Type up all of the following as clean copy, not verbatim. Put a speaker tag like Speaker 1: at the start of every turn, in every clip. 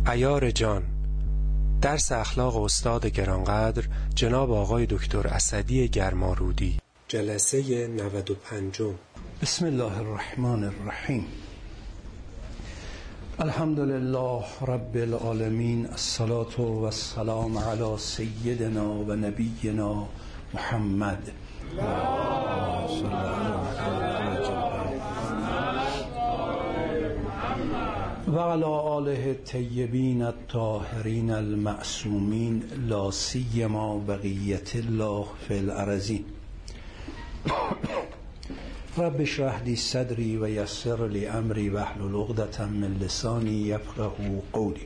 Speaker 1: عیار جان، درس اخلاق استاد گرانقدر جناب آقای دکتر اسدی گرمارودی، جلسه 95.
Speaker 2: بسم الله الرحمن الرحیم. الحمد لله رب العالمین، الصلاة و السلام علی سیدنا و نبینا محمد و علی آله الطیبین الطاهرین المعصومین، لا سیما بقیة الله فی الارضین. رب اشرح لی صدری و یسر لی امری واحلل عقدة من لسانی یفقهوا قولی.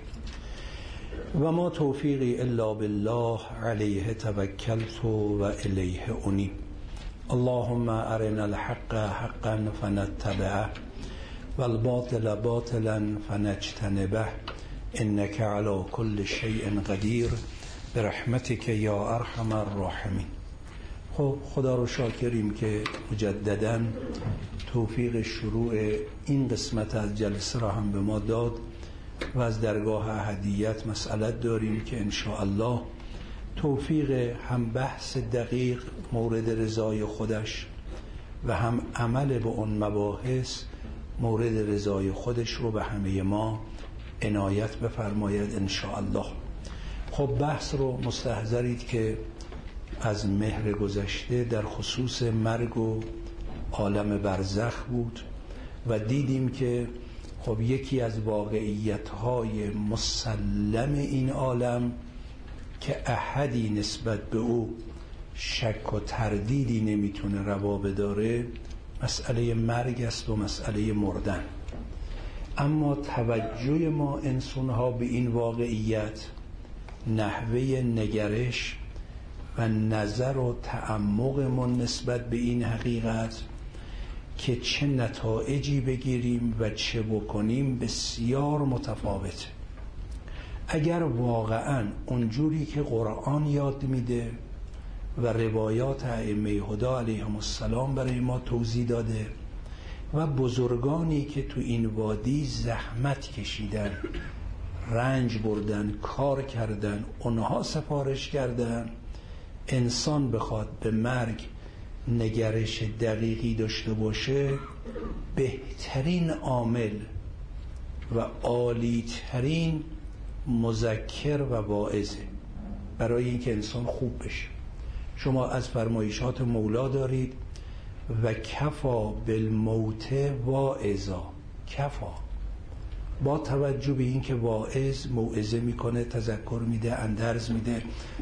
Speaker 2: و ما توفیقی الا بالله، علیه توکلت و الیه انیب. اللهم ارنا الحق حقا فنتبعه و الباطل باطلا فنجتنبه، انک علی کل شیء قدیر برحمتک یا ارحم الراحمین. خب خدا رو شاکریم که مجددا توفیق شروع این قسمت از جلسه را هم به ما داد و از درگاه احدیت مسئلت داریم که انشاءالله توفیق هم بحث دقیق مورد رضای خودش و هم عمل به اون مباحث مورد رضای خودش رو به همه ما عنایت بفرماید انشاءالله. خب بحث رو مستحضرید که از مهر گذشته در خصوص مرگ و عالم برزخ بود و دیدیم که خب یکی از واقعیت‌های مسلم این عالم که احدی نسبت به او شک و تردیدی نمیتونه روا بداره مسئله مرگ است و مسئله مردن. اما توجه ما انسان‌ها به این واقعیت، نحوه نگرش و نظر و تعمق من نسبت به این حقیقت که چه نتایجی بگیریم و چه بکنیم بسیار متفاوته. اگر واقعا اونجوری که قرآن یاد میده و روایات ائمه هدی علیهم السلام برای ما توضیح داده و بزرگانی که تو این وادی زحمت کشیدن، رنج بردن، کار کردن، اونها سفارش کردن، انسان بخواد به مرگ نگرش دقیقی داشته باشه، بهترین عامل و عالی‌ترین مذکر و واعظه برای اینکه انسان خوب بشه. شما از فرمایشات مولا دارید و کفا بالموت واعظا، کفا، با توجه به این که واعظ موعظه میکنه، تذکر میده، اندرز میده،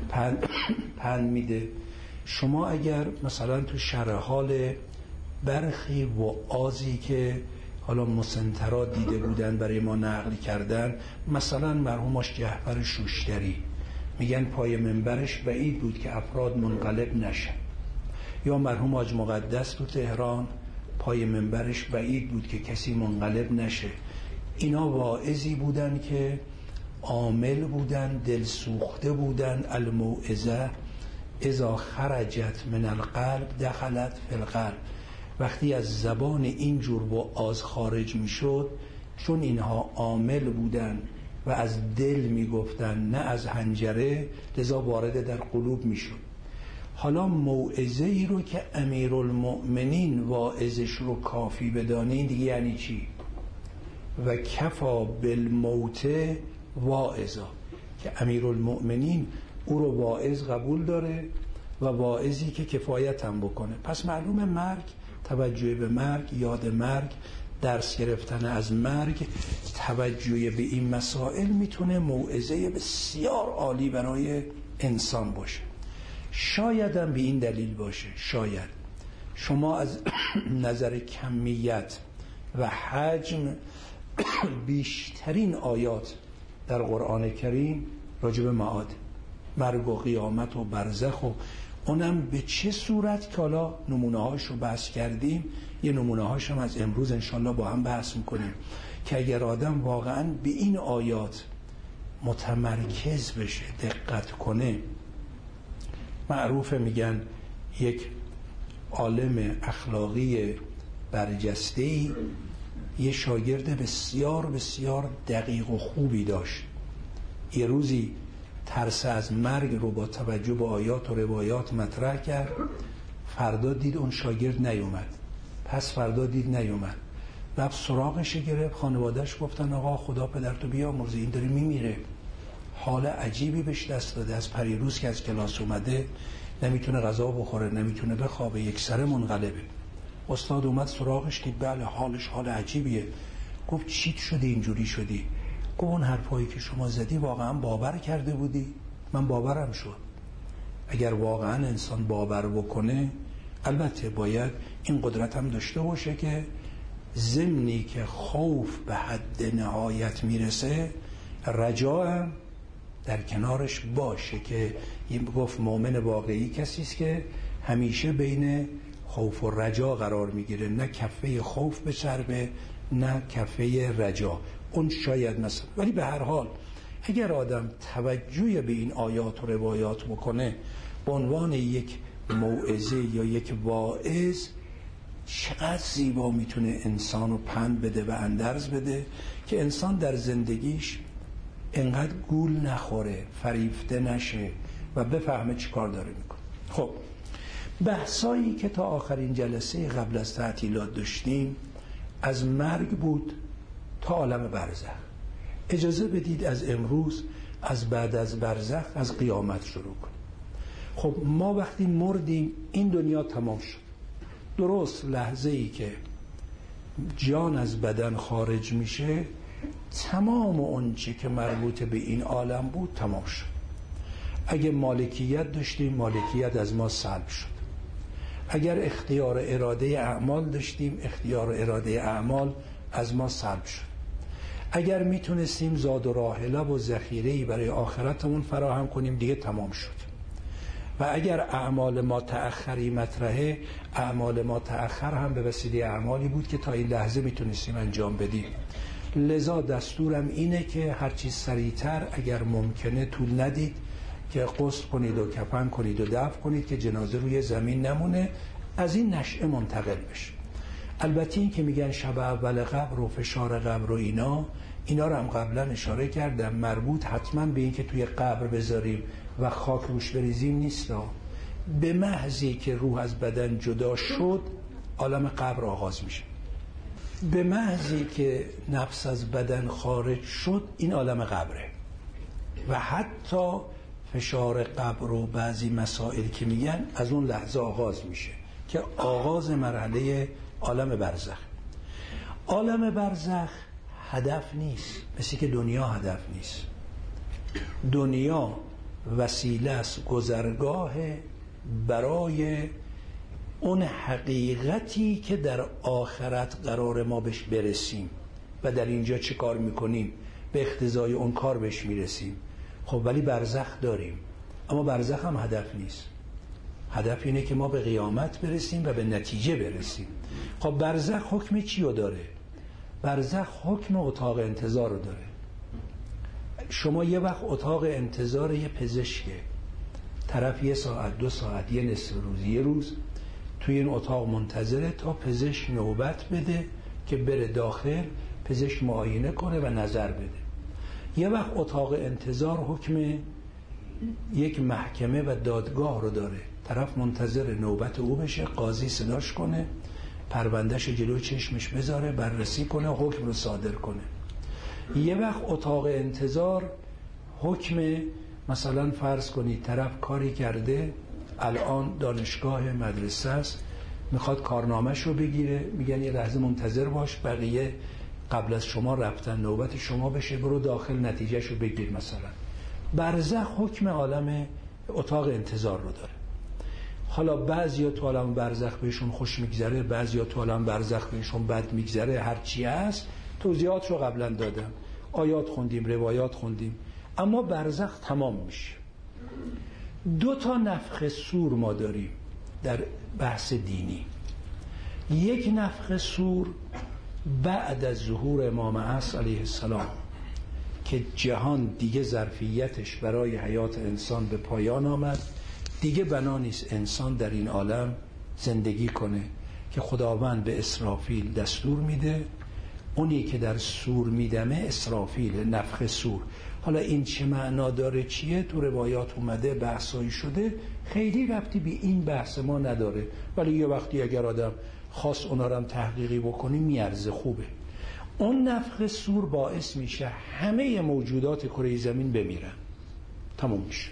Speaker 2: پند میده. شما اگر مثلا تو شرح حال برخی وعاظی که حالا مسنترا دیده بودن برای ما نقل کردن، مثلا مرحومش جعفر شوشتری میگن پای منبرش بعید بود که افراد منقلب نشن، یا مرحوم حاج مقدس تو تهران پای منبرش بعید بود که کسی منقلب نشه. اینا واعظی بودن که عامل بودن، دلسوخته بودن. الموعظه اذا خرجت من القلب دخلت فی القلب. وقتی از زبان اینجور وعاظ خارج میشد، چون اینها عامل بودن و از دل میگفتن نه از حنجره، لذا وارد در قلوب میشد. حالا موعظه ای رو که امیرالمؤمنین واعظش رو کافی بدانین دیگه یعنی چی؟ و کفا بالموت واعظا، که امیرالمؤمنین او رو واعظ قبول داره و واعظی که کفایت هم بکنه. پس معلومه مرگ، توجه به مرگ، یاد مرگ، درس گرفتن از مرگ، توجه به این مسائل میتونه موعظه بسیار عالی برای انسان باشه. شاید هم به این دلیل باشه، شاید شما از نظر کمیت و حجم بیشترین آیات در قرآن کریم راجع به معاد، مرگ و قیامت و برزخ و اونم به چه صورت که حالا نمونه هاشو بحث کردیم، یه نمونه هاش هم از امروز انشالله با هم بحث میکنیم که اگر آدم واقعا به این آیات متمرکز بشه، دقت کنه. معروفه میگن یک عالم اخلاقی برجسته‌ای یه شاگرد بسیار بسیار دقیق و خوبی داشت یه روزی ترس از مرگ رو با توجه به آیات و روایات مطرح کرد. فردا دید اون شاگرد نیومد، پس فردا دید نیومد، رفت سراغش گرفت. خانواده‌اش گفتن آقا خدا پدرتو بیامرزه، این داره میمیره. حال عجیبی بهش دست داده، از پریروز که از کلاس اومده نمیتونه غذا بخوره، نمیتونه بخوابه، یک سره منقلبه. استاد اومد سراغش، دید بله حالش حال عجیبیه. گفت چیت شدی اینجوری شدی؟ گفت اون حرفایی که شما زدی واقعا باور کرده بودی؟ من باورم شد. اگر واقعا انسان باور بکنه، البته باید این قدرت هم داشته باشه که ضمنی که خوف به حد نهایت میرسه، رجا هم در کنارش باشه. که این گفت مؤمن واقعی کسی است که همیشه بین خوف و رجا قرار میگیره، نه کفه خوف بچربه نه کفه رجا. اون شاید مثلا، ولی به هر حال اگر آدم توجه به این آیات و روایات بکنه به عنوان یک موعظه یا یک واعظ، چقدر زیبا میتونه انسانو پند بده و اندرز بده که انسان در زندگیش انقدر گول نخوره، فریفته نشه و بفهمه چی کار داره میکنه. خب بحثایی که تا آخرین جلسه قبل از تعطیلات داشتیم از مرگ بود تا عالم برزخ. اجازه بدید از امروز، از بعد از برزخ، از قیامت شروع کنیم. خب ما وقتی مردیم این دنیا تمام شد. درست لحظه ای که جان از بدن خارج میشه، تمام اون چی که مربوط به این عالم بود تمام شد. اگه مالکیت داشتیم مالکیت از ما سلب شد. اگر اختیار اراده اعمال داشتیم اختیار اراده اعمال از ما سلب شد. اگر میتونستیم زاد و راحله و ذخیره‌ای برای آخرتمون فراهم کنیم دیگه تمام شد. و اگر اعمال ما تأخری مطرحه، اعمال ما تأخر هم به وسیله اعمالی بود که تا این لحظه میتونستیم انجام بدیم. لذا دستورم اینه که هر چیز سریعتر اگر ممکنه طول ندید که غسل کنید و کفن کنید و دفن کنید که جنازه روی زمین نمونه، از این نشأه منتقل بشه. البته این که میگن شب اول قبر و فشار قبر و اینا رو هم قبلا اشاره کردم، مربوط حتما به این که توی قبر بذاریم و خاک روش بریزیم نیست. به محضی که روح از بدن جدا شد عالم قبر آغاز میشه. به محضی که نفس از بدن خارج شد این عالم قبره. و حتی فشار قبر و بعضی مسائل که میگن از اون لحظه آغاز میشه که آغاز مرحله عالم برزخ. عالم برزخ هدف نیست، مثل که دنیا هدف نیست. دنیا وسیله است، گذرگاه برای اون حقیقتی که در آخرت قرار ما بهش برسیم و در اینجا چه کار میکنیم به اقتضای اون کار بهش میرسیم. خب ولی برزخ داریم، اما برزخ هم هدف نیست. هدف اینه که ما به قیامت برسیم و به نتیجه برسیم. خب برزخ حکم چی رو داره؟ برزخ حکم اتاق انتظار رو داره. شما یه وقت اتاق انتظار یه پزشکه، طرف 1 ساعت 2 ساعت یه نصف روز یه روز توی این اتاق منتظره تا پزشک نوبت بده که بره داخل، پزشک معاینه کنه و نظر بده. یه وقت اتاق انتظار حکم یک محکمه و دادگاه رو داره، طرف منتظر نوبت او بشه، قاضی صداش کنه، پروندهش جلوی چشمش بذاره، بررسی کنه، حکم رو صادر کنه. یه وقت اتاق انتظار حکم، مثلا فرض کنید طرف کاری کرده، الان دانشگاه مدرسه است، میخواد کارنامه‌ش رو بگیره، میگن یه لحظه منتظر باش، بقیه قبل از شما رفتن، نوبت شما بشه، برو داخل نتیجهش رو بگیر. مثلا برزخ حکم عالم اتاق انتظار رو داره. حالا بعضیا تو عالم برزخ بهشون خوش میگذره، بعضیا تو عالم برزخ بهشون بد میگذره، هر چی هست توضیحات رو قبلا دادم، آیات خوندیم، روایات خوندیم. اما برزخ تمام میشه. 2 نفخ صور ما داریم در بحث دینی. یک نفخ صور بعد از ظهور امام عصر علیه السلام که جهان دیگه ظرفیتش برای حیات انسان به پایان آمد، دیگه بنا نیست انسان در این عالم زندگی کنه، که خداوند به اسرافیل دستور میده اونی که در سور میدمه اسرافیل، نفخ سور. حالا این چه معنا داره چیه؟ تو روایات اومده، بحثایی شده، خیلی ربطی به این بحث ما نداره، ولی یه وقتی اگر آدم خواست اونا رو هم تحقیقی بکنی میارزه، خوبه. اون نفخ سور باعث میشه همه موجودات کره زمین بمیرن، تموم میشه،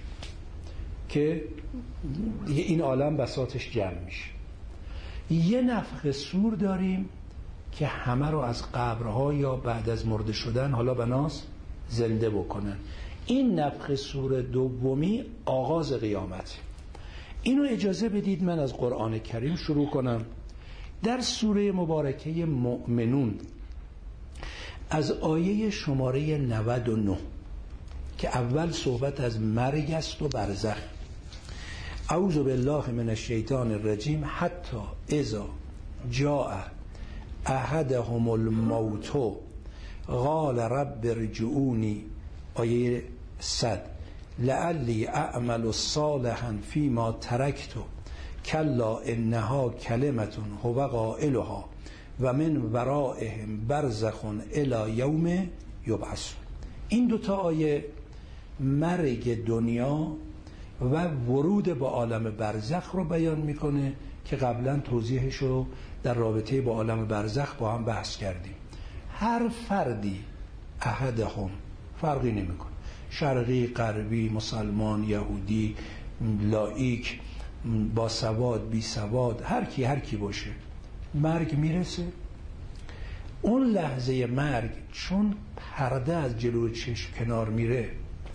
Speaker 2: که این عالم بساطش جمع میشه. یه نفخ سور داریم که همه رو از قبرها یا بعد از مرده شدن حالا بناس زنده بکنن. این نفخ سور دومی آغاز قیامت. اینو اجازه بدید من از قرآن کریم شروع کنم. در سوره مبارکه مؤمنون از آیه شماره 99 که اول صحبت از مرگ است و برزخ. اعوذ بالله من الشیطان الرجیم. حتی اذا جاء احدهم الموت قال رب ارجعونی، آیه 100. لعلی اعمل صالحا فیما ترکت کلا انها کلمة هو قائلها و من ورائهم برزخ الی یوم یبعثون. این دوتا آیه مرگ دنیا و ورود به عالم برزخ رو بیان میکنه که قبلا توضیحش رو در رابطه با عالم برزخ با هم بحث کردیم. هر فردی احدهم فرقی نمیکنه، شرقی، غربی، مسلمان، یهودی، لایک، با سواد، بی سواد، هر کی باشه، مرگ میرسه. اون لحظه مرگ چون پرده از جلوی چشم کنار میره،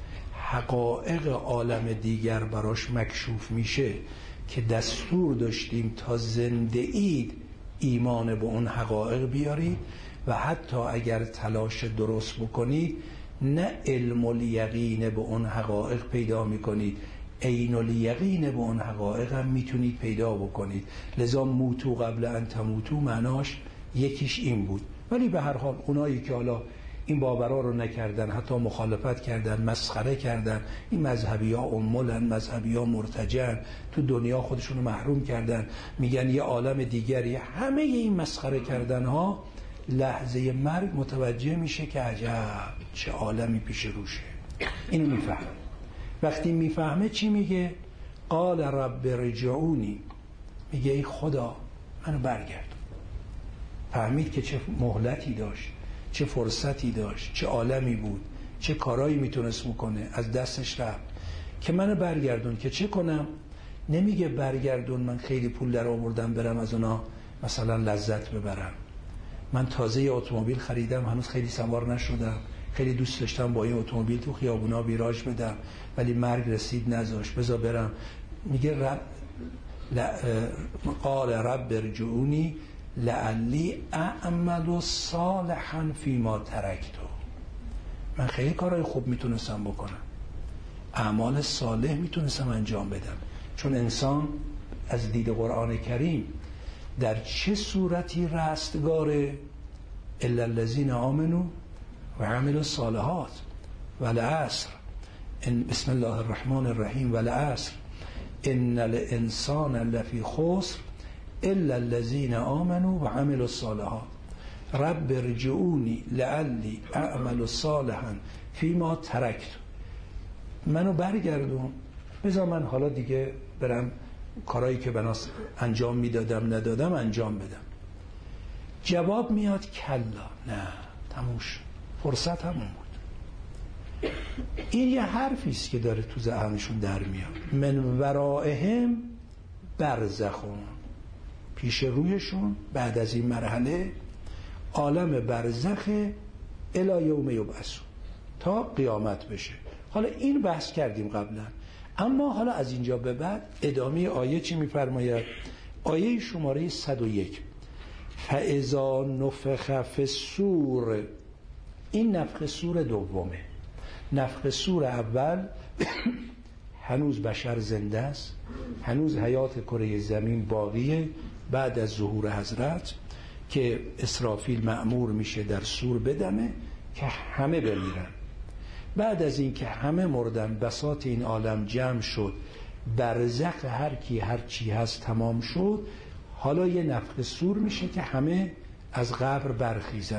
Speaker 2: حقایق عالم دیگر براش مکشوف میشه که دستور داشتیم تا زنده اید ایمان به اون حقایق بیارید و حتی اگر تلاش درست بکنید نه علم الیقین به اون حقایق پیدا میکنید، عین الیقین به اون حقایق هم میتونید پیدا بکنید. لذا موتو قبل ان تموتو معناش یکیش این بود. ولی به هر حال اونایی که حالا این باورها رو نکردن، حتی مخالفت کردن، مسخره کردن، این مذهبی ها امولن، مذهبی ها مرتجعن، تو دنیا خودشون رو محروم کردن، میگن یه عالم دیگری، همه این مسخره کردن ها لحظه مرگ متوجه میشه که عجب چه عالمی پیش روشه. اینو میفهمه. وقتی میفهمه چی میگه؟ قال رب ارجعونی، میگه ای خدا منو برگرد. فهمید که چه مهلتی داشت، چه فرصتی داشت، چه عالمی بود، چه کارایی میتونست بکنه، از دستش رفت. که منو برگردون که چه کنم؟ نمیگه برگردون من خیلی پول در آوردم برم از اونا مثلا لذت ببرم، من تازه یه اتومبیل خریدم هنوز خیلی سوار نشدم، خیلی دوست داشتم با این اتومبیل تو خیابونا ویراژ بدم ولی مرگ رسید نذاشت، بذار برم. میگه قال رب ارجعونی لعلی اعمل صالحا فیما ترکتو. من خیلی کارهای خوب میتونستم بکنم، اعمال صالح میتونستم انجام بدم. چون انسان از دید قرآن کریم در چه صورتی رستگاره؟ الا الذین آمنوا و عملوا الصالحات والعصر بسم الله الرحمن الرحیم والعصر ان الانسان لفی خسر الا الذین آمنوا و عملوا الصالحات رب ارجعونی لعلی اعمل صالحا فیما ترکت. منو برگردون بذار من حالا دیگه برم کارهایی که بناس انجام میدادم ندادم انجام بدم. جواب میاد کلا، نه تموش، فرصت همون بود. این یه حرفیست که داره تو ذهنشون در میاد. من ورائهم برزخون، پیش رویشون بعد از این مرحله عالم برزخ الی یوم یبعثون، تا قیامت بشه. حالا این بحث کردیم قبلا، اما حالا از اینجا به بعد ادامه آیه چی میفرماید؟ آیه شماره 101 فاذا نفخ فی الصور. این نفخ صور دومه. نفخ صور اول هنوز بشر زنده است، هنوز حیات کره زمین باقیه بعد از ظهور حضرت، که اسرافیل مأمور میشه در صور بدمه که همه بمیرن. بعد از این که همه مردن، بساط این عالم جمع شد، برزخ هر کی هر چی هست تمام شد، حالا یه نفخ صور میشه که همه از قبر برخیزن.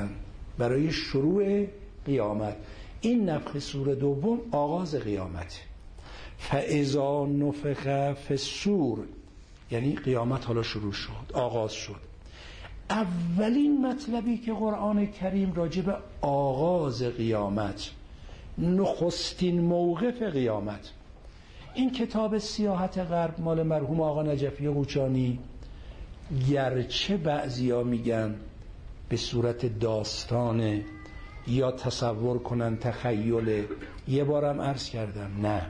Speaker 2: برای شروع قیامت. این نفخ صور دوم آغاز قیامت. فاذا نفخ فی الصور، یعنی قیامت حالا شروع شد، آغاز شد. اولین مطلبی که قرآن کریم راجع به آغاز قیامت، نخستین موقف قیامت، این کتاب سیاحت غرب مال مرحوم آقا نجفی قوچانی، گرچه بعضیا میگن به صورت داستانه یا تصور کنن تخیله، یه بارم عرض کردم نه،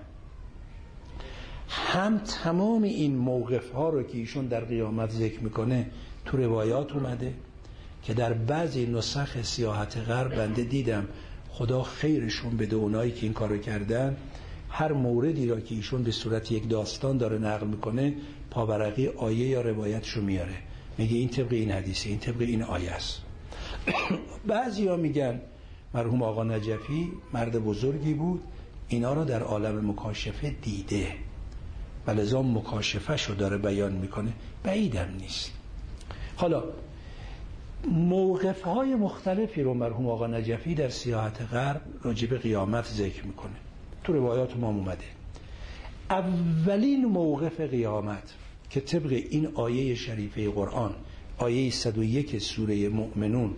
Speaker 2: هم تمام این موقف ها رو که ایشون در قیامت ذکر میکنه تو روایات اومده که در بعضی نسخ سیاحت غرب بنده دیدم، خدا خیرشون بده اونایی که این کارو کردن، هر موردی را که ایشون به صورت یک داستان داره نقل میکنه پاورقی آیه یا روایتشو میاره، میگه این طبق این حدیثه، این طبق این آیه است. بعضیا میگن مرحوم آقا نجفی مرد بزرگی بود، اینا رو در عالم مکاشفه دیده و لذا مکاشفه شو داره بیان میکنه، بعیدم نیست. حالا موقف‌های مختلفی رو مرحوم آقا نجفی در سیاحت غرب راجع به قیامت ذکر میکنه، تو روایات ما اومده. اولین موقف قیامت که طبق این آیه شریفه قرآن، آیه 101 سوره مؤمنون،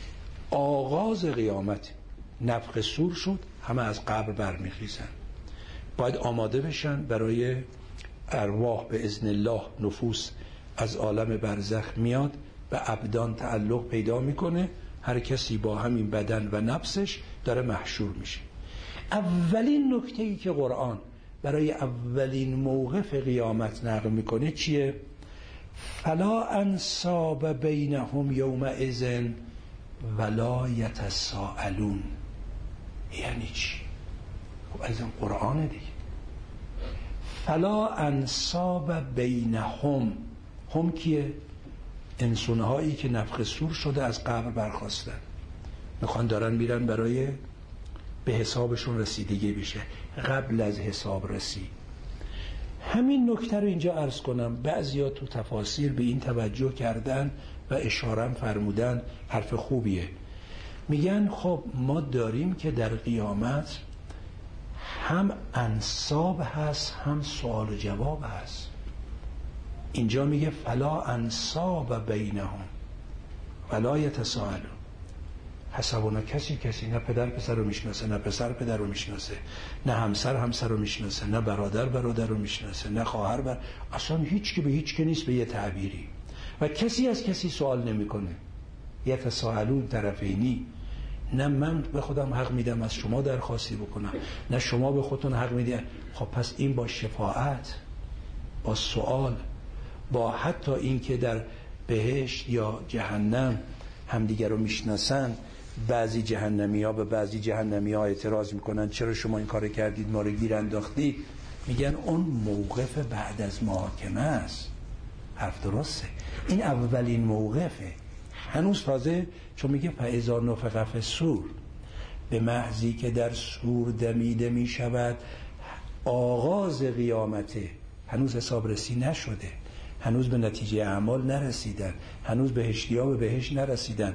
Speaker 2: آغاز قیامت، نفخ صور شد، همه از قبر برمیخیزن، باید آماده بشن برای ارواح به اذن الله. نفوس از عالم برزخ میاد به ابدان تعلق پیدا میکنه، هر کسی با همین بدن و نفسش داره محشور میشه. اولین نکته‌ای که قرآن برای اولین موقف قیامت نقل میکنه چیه؟ فلا انساب بینهم یومئذ ولا یتساءلون. یعنی چی؟ خب از این قرآن دیگه. فلا انساب بینهم، هم کیه؟ انسانهایی که نفخ صور شده از قبر برخاستن، میخوان دارن میرن برای به حسابشون رسیدگی بشه، قبل از حساب رسی. همین نکته رو اینجا عرض کنم، بعضیا تو تفاسیر به این توجه کردن و اشاره فرمودن، حرف خوبیه. میگن خب ما داریم که در قیامت هم انساب هست هم سوال و جواب هست. اینجا میگه فلا انساب بینهم ولا یتساءلون. حسابونا کسی نه پدر پسر رو میشناسه، نه پسر پدر رو میشناسه، نه همسر رو میشناسه، نه برادر رو میشناسه، نه خواهر اصلا هیچ که به هیچ که نیست به یه تعبیری، و کسی از کسی سوال نمیکنه. یتساءلون طرفینی، نه من به خودم حق میدم از شما درخواستی بکنم، نه شما به خودتون حق میدید. خب پس این با شفاعت، با سوال، با حتی این که در بهشت یا جهنم همدیگر رو میشناسن، بعضی جهنمی ها به بعضی جهنمی ها اعتراض میکنن چرا شما این کار کردید، ما رو گیر انداختید، میگن اون موقف بعد از محاکمه است. حرف درسته، این اولین موقفه، هنوز تازه، چون میگه فاذا نفخ فی الصور، به محضی که در صور دمیده میشود، آغاز قیامته، هنوز حساب رسی نشده، هنوز به نتیجه اعمال نرسیدن، هنوز بهشتی‌ها به بهشت نرسیدن،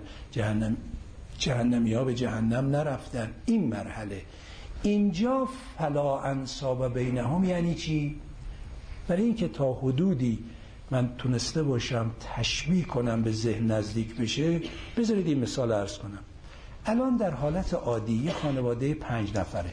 Speaker 2: جهنمی‌ها به جهنم نرفتن. این مرحله اینجا فلا انساب بینهم یعنی چی؟ برای اینکه تا حدودی من تونسته باشم تشبیه کنم، به ذهن نزدیک بشه، بذارید این مثال عرض کنم. الان در حالت عادی یه خانواده 5 نفره،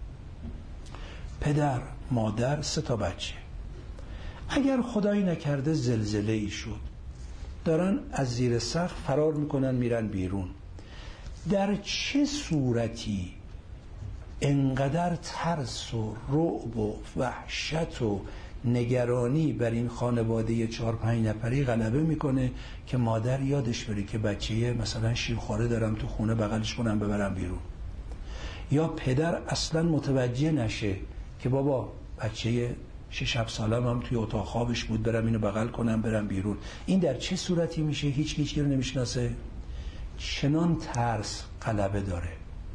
Speaker 2: پدر، مادر، 3 تا بچه. اگر خدایی نکرده زلزله ای شد، دارن از زیر سقف فرار میکنن میرن بیرون، در چه صورتی انقدر ترس و رعب و وحشت و نگرانی بر این خانواده 4-5 نفری غلبه میکنه که مادر یادش بره که بچه مثلا شیرخواره دارم تو خونه، بغلش کنم ببرم بیرون، یا پدر اصلا متوجه نشه که بابا بچه 6-7 سالم هم توی اتاق خوابش بود، برم اینو بغل کنم برم بیرون. این در چه صورتی میشه؟ هیچ رو نمیشناسه. چنان ترس غلبه داره،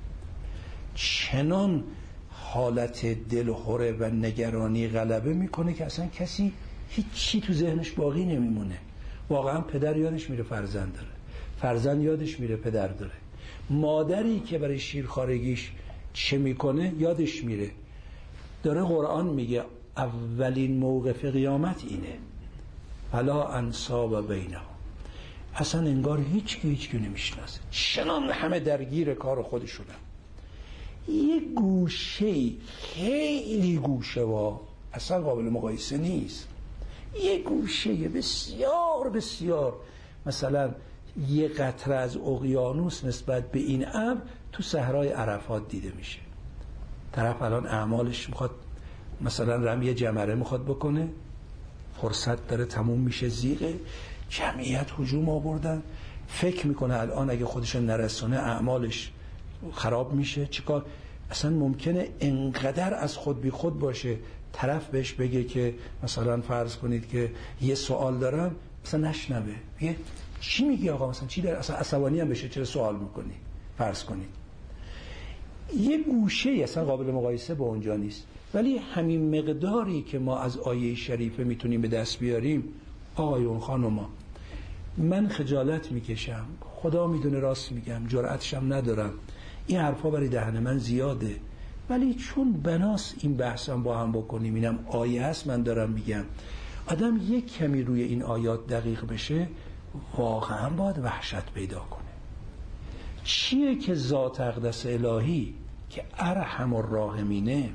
Speaker 2: چنان حالت دلهره و نگرانی غلبه میکنه که اصلا کسی هیچی تو ذهنش باقی نمیمونه. واقعا پدر یادش میره فرزند داره، فرزند یادش میره پدر داره، مادری که برای شیرخوارگیش چه میکنه یادش میره. داره قرآن میگه اولین موقف قیامت اینه، فلا انساب بینهم. اصلا انگار هیچکی نمیشناسه، چنان همه درگیر کار خودشونن. یه گوشه خیلی گوشه اصلا قابل مقایسه نیست، یه گوشه بسیار بسیار، مثلا یه قطره از اقیانوس نسبت به این ابر تو صحرای عرفات دیده میشه. طرف الان اعمالش میخواد مثلا رمی جمره میخواد بکنه، فرصت داره تموم میشه، زیغه، جمعیت هجوم آوردن، فکر میکنه الان اگه خودشون نرسونه اعمالش خراب میشه، چیکار؟ اصلا ممکنه انقدر از خود بی خود باشه طرف بهش بگه که مثلا فرض کنید که یه سوال دارم، مثلا نشنوه، بگه چی میگی آقا، مثلا چی داره، اصلا عصبانی هم بشه چرا سوال میکنی، فرض کنید. یه گوشه اصلا قابل مقایسه با اونجا نیست. ولی همین مقداری که ما از آیه شریفه میتونیم به دست بیاریم، آقایون خانوما، من خجالت میکشم، خدا میدونه راست میگم، جرأتشم ندارم، این حرفا برای دهن من زیاده، ولی چون بناس این بحثم با هم بکنیم، اینم آیه هست من دارم میگم، آدم یک کمی روی این آیات دقیق بشه واقعا باید وحشت پیدا کنه. چیه که ذات اقدس الهی که ارحم الراحمینه،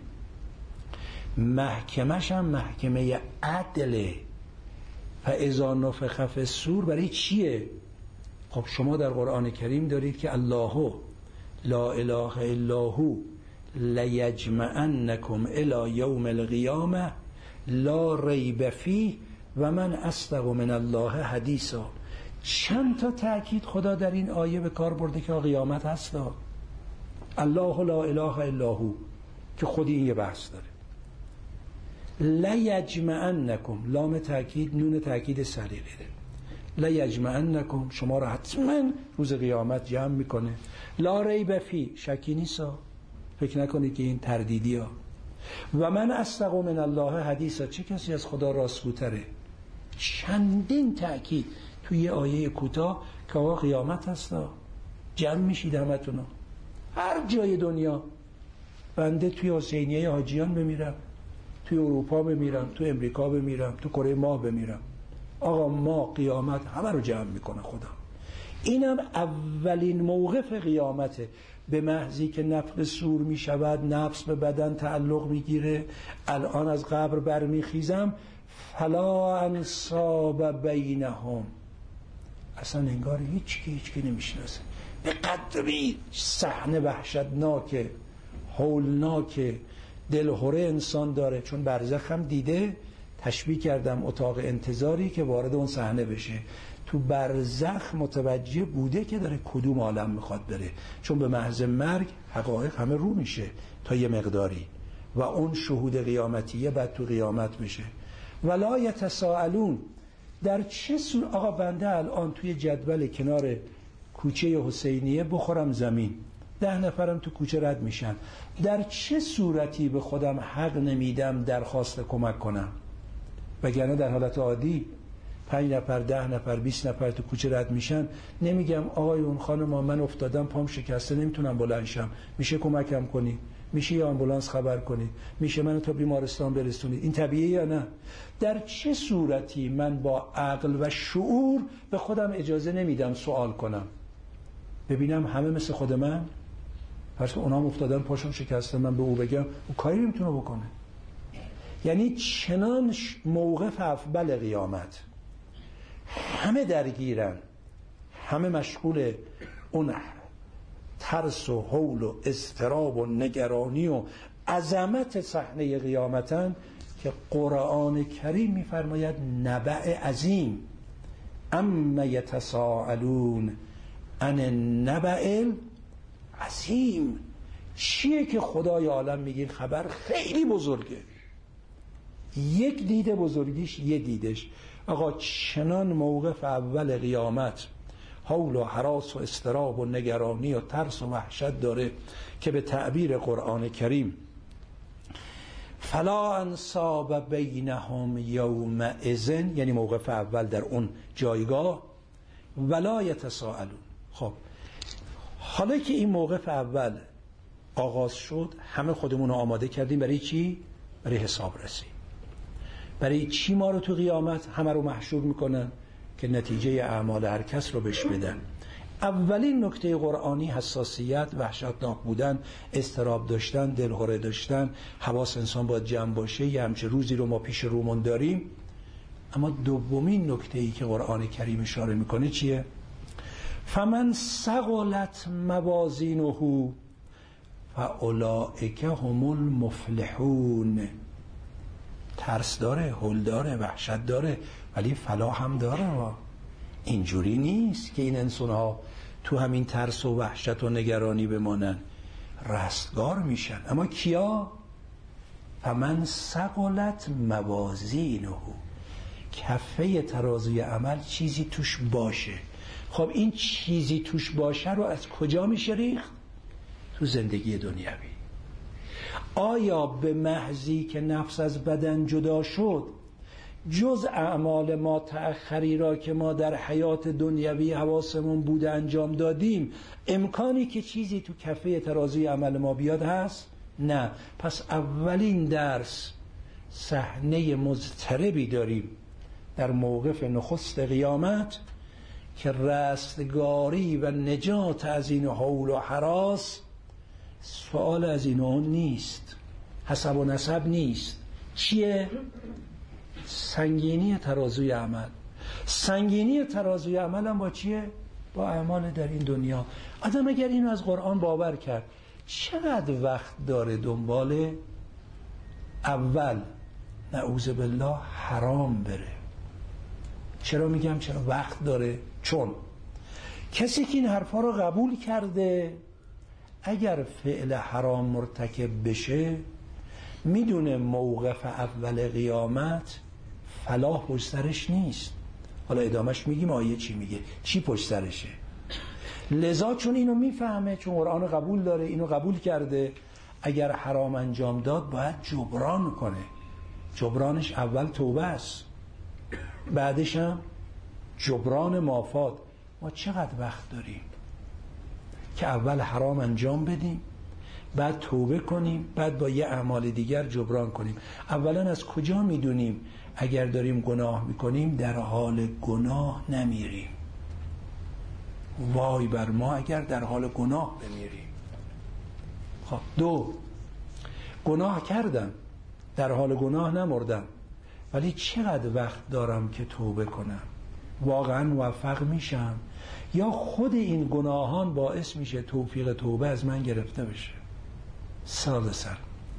Speaker 2: محکمش هم محکمه عدله، فاذا نفخ فی الصور برای چیه؟ خب شما در قرآن کریم دارید که الله لا اله الا هو لیجمعنکم الی یوم القیامه لا ریب فیه و من اصدق من الله حدیثا. چند تا تأکید خدا در این آیه به کار برده که قیامت هست. الله لا اله الا هو که خودی این یه بحث داره. لیجمعنکم، لام تأکید، نون تأکید صریحه، لیجمعنکم، شما را حتما روز قیامت جمع میکنه. لا ریب فی، شکی نیستا، فکر نکنید که این تردیدی ها. و من اصدق من الله حدیثا، چه کسی از خدا راستگوتره. چندین تأکید توی یه آیه کوتاه که آقا قیامت هستا، جمع میشید همتونا، هر جای دنیا. بنده توی حسینیه حاجیان بمیرم، توی اروپا بمیرم، توی امریکا بمیرم، توی کره ماه بمیرم، آقا ما قیامت همه رو جمع میکنه خدا. اینم اولین موقف قیامته. به محضی که نفخ صور میشود، نفس به بدن تعلق میگیره، الان از قبر برمیخیزم، فلا انساب بینهم، اصلا انگار هیچکی نمیشناسه. به قدری صحنه وحشتناکه، هولناکه، دلهوره انسان داره. چون برزخ هم دیده، تشبیه کردم اتاق انتظاری که وارد اون صحنه بشه، تو برزخ متوجه بوده که داره کدوم عالم میخواد بره، چون به محض مرگ حقایق همه رو میشه تا یه مقداری و اون شهود قیامتیه بعد تو قیامت میشه. ولا یتساءلون، در چه صورت آقا بنده الان توی جدول کنار کوچه حسینیه بخورم زمین، 10 نفرم تو کوچه رد میشن، در چه صورتی به خودم حق نمیدم درخواست کمک کنم؟ وگرنه در حالت عادی 5 نفر 10 نفر 20 نفر تو کوچه رد میشن، نمیگم آقایون خانما من افتادم پام شکسته نمیتونم بلند شم، میشه کمکم کنی؟ میشه یه آمبولانس خبر کنی؟ میشه منو تا بیمارستان برسونید؟ این طبیعیه یا نه؟ در چه صورتی من با عقل و شعور به خودم اجازه نمیدم سوال کنم؟ ببینم همه مثل خود من، پس اونام افتادن پاشون شکسته، من به او بگم او کاری نمیتونه بکنه. یعنی چنان موقف اول قیامت همه درگیرن، همه مشغول اون ترس و هول و اضطراب و نگرانی و عظمت صحنه قیامتن که قرآن کریم میفرماید نبأ عظیم، اما یتساءلون عن النبأ العظیم. چیه که خدای عالم میگه خبر خیلی بزرگه، یک دیده بزرگیش یه دیدش. آقا چنان موقف اول قیامت هول و هراس و اضطراب و نگرانی و ترس و وحشت داره که به تعبیر قرآن کریم فلا انساب بینهم یومئذ، یعنی موقف اول در اون جایگاه، ولا یتساءلون. خب حالا که این موقف اول آغاز شد، همه خودمون رو آماده کردیم برای چی؟ برای حسابرسی. برای چی ما رو تو قیامت همه رو محشور میکنن؟ که نتیجه اعمال هر کس رو بهش بدن. اولین نکته قرآنی حساسیت، وحشتناک بودن، اضطراب داشتن، دلهره داشتن، حواس انسان باید جمع باشه. یه همچه روزی رو ما پیش رومون داریم. اما دومین نکته‌ای که قرآن کریم اشاره میکنه چیه؟ فمن ثقلت موازینه فاولئک هم المفلحون. ترس داره، هول داره، وحشت داره، ولی فلاح هم داره. اینجوری نیست که این انسان‌ها تو همین ترس و وحشت و نگرانی بمانن، رستگار میشن. اما کیا؟ فمن ثقلت موازینه، کفه ترازوی عمل چیزی توش باشه. خب این چیزی توش باشه رو از کجا میشه ریخت؟ تو زندگی دنیوی. آیا به محضی که نفس از بدن جدا شد، جز اعمال ما تأخری را که ما در حیات دنیوی حواسمون بوده انجام دادیم، امکانی که چیزی تو کفه ترازوی عمل ما بیاد هست؟ نه. پس اولین درس، صحنه مضطربی داریم در موقف نخست قیامت که رستگاری و نجات از این حول و هراس سوال از این اون نیست، حسب و نسب نیست. چیه؟ سنگینی ترازوی عمل. سنگینی ترازوی عمل هم با چیه؟ با اعمال در این دنیا. آدم اگر اینو از قرآن باور کرد، چقدر وقت داره دنبال اول نعوذ بالله حرام بره؟ چرا میگم چرا وقت داره؟ چون کسی که این حرفا رو قبول کرده، اگر فعل حرام مرتکب بشه، میدونه موقف اول قیامت فلاح پشت سرش نیست. حالا ادامش میگیم آیه چی میگه، چی پشت سرشه. لذا چون اینو میفهمه، چون قرآن قبول داره، اینو قبول کرده، اگر حرام انجام داد باید جبران کنه. جبرانش اول توبه است، بعدش هم جبران مافات. ما چقدر وقت داریم که اول حرام انجام بدیم، بعد توبه کنیم، بعد با یه اعمال دیگر جبران کنیم؟ اولا از کجا میدونیم اگر داریم گناه میکنیم در حال گناه نمیریم؟ وای بر ما اگر در حال گناه بمیریم. خب دو، گناه کردم، در حال گناه نمردم، ولی چقدر وقت دارم که توبه کنم؟ واقعا موفق میشم یا خود این گناهان باعث میشه توفیق توبه از من گرفته بشه؟ سر